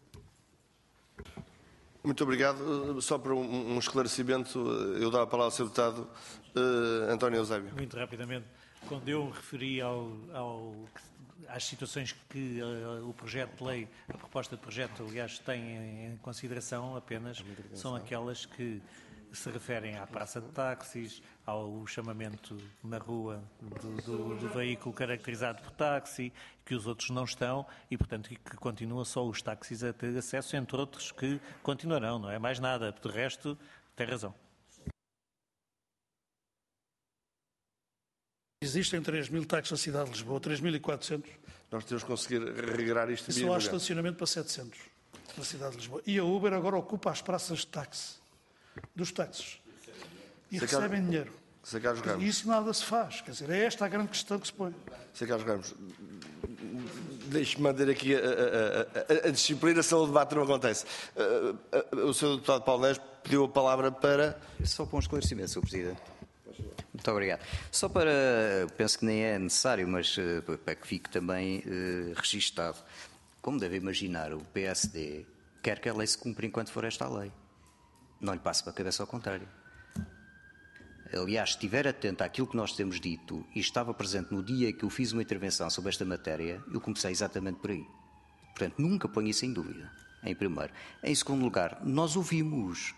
Muito obrigado. Só para um esclarecimento, eu dou a palavra ao senhor Deputado uh, António Eusébio. Muito rapidamente. Quando eu me referi ao, ao, às situações que uh, o projeto de lei, a proposta de projeto, aliás, tem em consideração apenas, são aquelas que se referem à praça de táxis, ao chamamento na rua do, do, do veículo caracterizado por táxi, que os outros não estão e, portanto, que continuam só os táxis a ter acesso, entre outros que continuarão, não é mais nada. De resto, tem razão. Existem três mil táxis na cidade de Lisboa, três mil e quatrocentos. Nós temos que conseguir regrar isto. E só há estacionamento para setecentos na cidade de Lisboa. E a Uber agora ocupa as praças de táxi, dos táxis. E Sei recebem Carlos, dinheiro. E isso nada se faz. Quer dizer, é esta a grande questão que se põe. Sei Carlos Ramos, deixe-me manter aqui a, a, a, a disciplina, se o debate não acontece. O senhor Deputado Paulo Neves pediu a palavra para... Só para um esclarecimento, senhor Presidente. Muito obrigado. Só para, penso que nem é necessário, mas para que fique também uh, registado. Como deve imaginar, o P S D quer que a lei se cumpra enquanto for esta a lei. Não lhe passe para a cabeça ao contrário. Aliás, se estiver atento àquilo que nós temos dito e estava presente no dia que eu fiz uma intervenção sobre esta matéria, eu comecei exatamente por aí. Portanto, nunca ponho isso em dúvida, em primeiro. Em segundo lugar, nós ouvimos...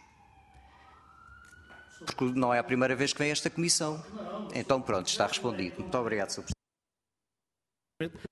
Porque não é a primeira vez que vem esta comissão. Então, pronto, está respondido. Muito obrigado, senhor Presidente.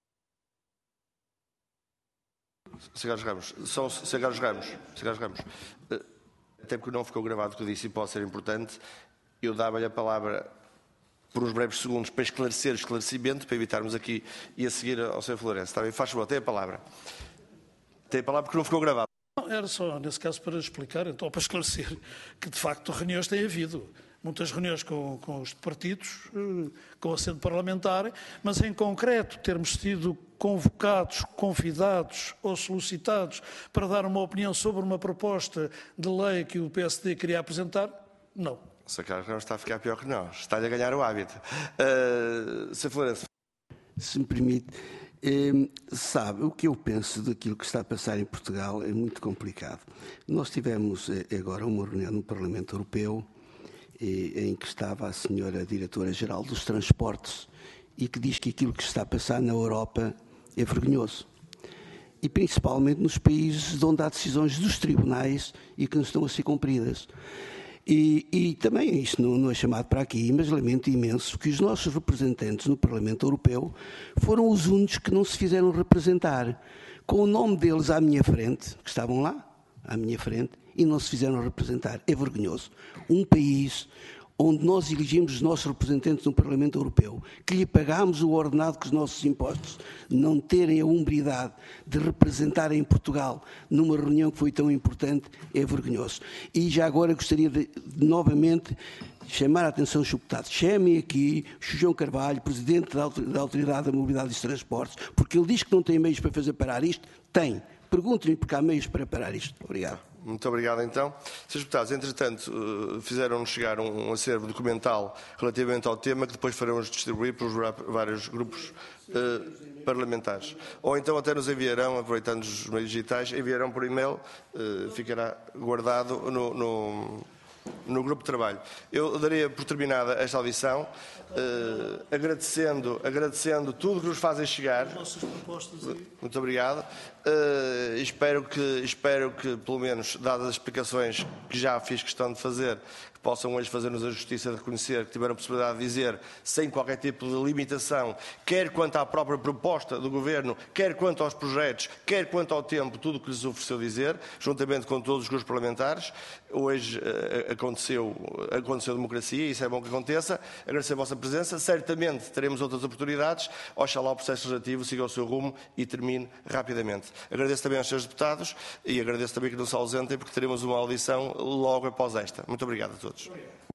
senhor Carlos Ramos, só, senhor Carlos Ramos, senhor Carlos Ramos, até porque não ficou gravado o que eu disse e pode ser importante, eu dava-lhe a palavra por uns breves segundos para esclarecer o esclarecimento, para evitarmos aqui e a seguir ao senhor Florencio. Está bem? Faz favor, tem a palavra. Tem a palavra porque não ficou gravado. Era só, nesse caso, para explicar, então, para esclarecer, que de facto reuniões têm havido. Muitas reuniões com, com os partidos, com assento parlamentar, mas em concreto termos sido convocados, convidados ou solicitados para dar uma opinião sobre uma proposta de lei que o P S D queria apresentar, não. O senhor Carlos Ramos está a ficar pior que nós. Está-lhe a ganhar o hábito. Uh, senhor Florencio. Se me permite... Eh, sabe, o que eu penso daquilo que está a passar em Portugal é muito complicado. Nós tivemos eh, agora uma reunião no Parlamento Europeu eh, em que estava a senhora Diretora-Geral dos Transportes e que diz que aquilo que está a passar na Europa é vergonhoso. E principalmente nos países onde há decisões dos tribunais e que não estão a ser cumpridas. E, e também isto não, não é chamado para aqui, mas lamento imenso que os nossos representantes no Parlamento Europeu foram os únicos que não se fizeram representar, com o nome deles à minha frente, que estavam lá, à minha frente, e não se fizeram representar. É vergonhoso. Um país onde nós elegemos os nossos representantes no Parlamento Europeu, que lhe pagámos o ordenado com os nossos impostos, não terem a umbridade de representar em Portugal numa reunião que foi tão importante, é vergonhoso. E já agora gostaria de, de novamente chamar a atenção dos deputados. Chamem aqui o João Carvalho, Presidente da Autoridade da Mobilidade e dos Transportes, porque ele diz que não tem meios para fazer parar isto. Tem. Perguntem-lhe porque há meios para parar isto. Obrigado. Muito obrigado, então. senhores Deputados, entretanto, fizeram-nos chegar um acervo documental relativamente ao tema que depois faremos distribuir para os vários grupos eh, parlamentares. Ou então até nos enviarão, aproveitando os meios digitais, enviarão por e-mail, eh, ficará guardado no, no, no grupo de trabalho. Eu daria por terminada esta audição, eh, agradecendo, agradecendo tudo que nos fazem chegar. Muito obrigado. Uh, espero, que, espero que, pelo menos, dadas as explicações que já fiz questão de fazer, que possam hoje fazer-nos a justiça de reconhecer que tiveram a possibilidade de dizer, sem qualquer tipo de limitação, quer quanto à própria proposta do Governo, quer quanto aos projetos, quer quanto ao tempo, tudo o que lhes ofereceu dizer, juntamente com todos os grupos parlamentares. Hoje uh, aconteceu, aconteceu democracia, e isso é bom que aconteça. Agradecer a vossa presença. Certamente teremos outras oportunidades. Oxalá o processo legislativo siga o seu rumo e termine rapidamente. Agradeço também aos senhores deputados e agradeço também que não se ausentem, porque teremos uma audição logo após esta. Muito obrigado a todos.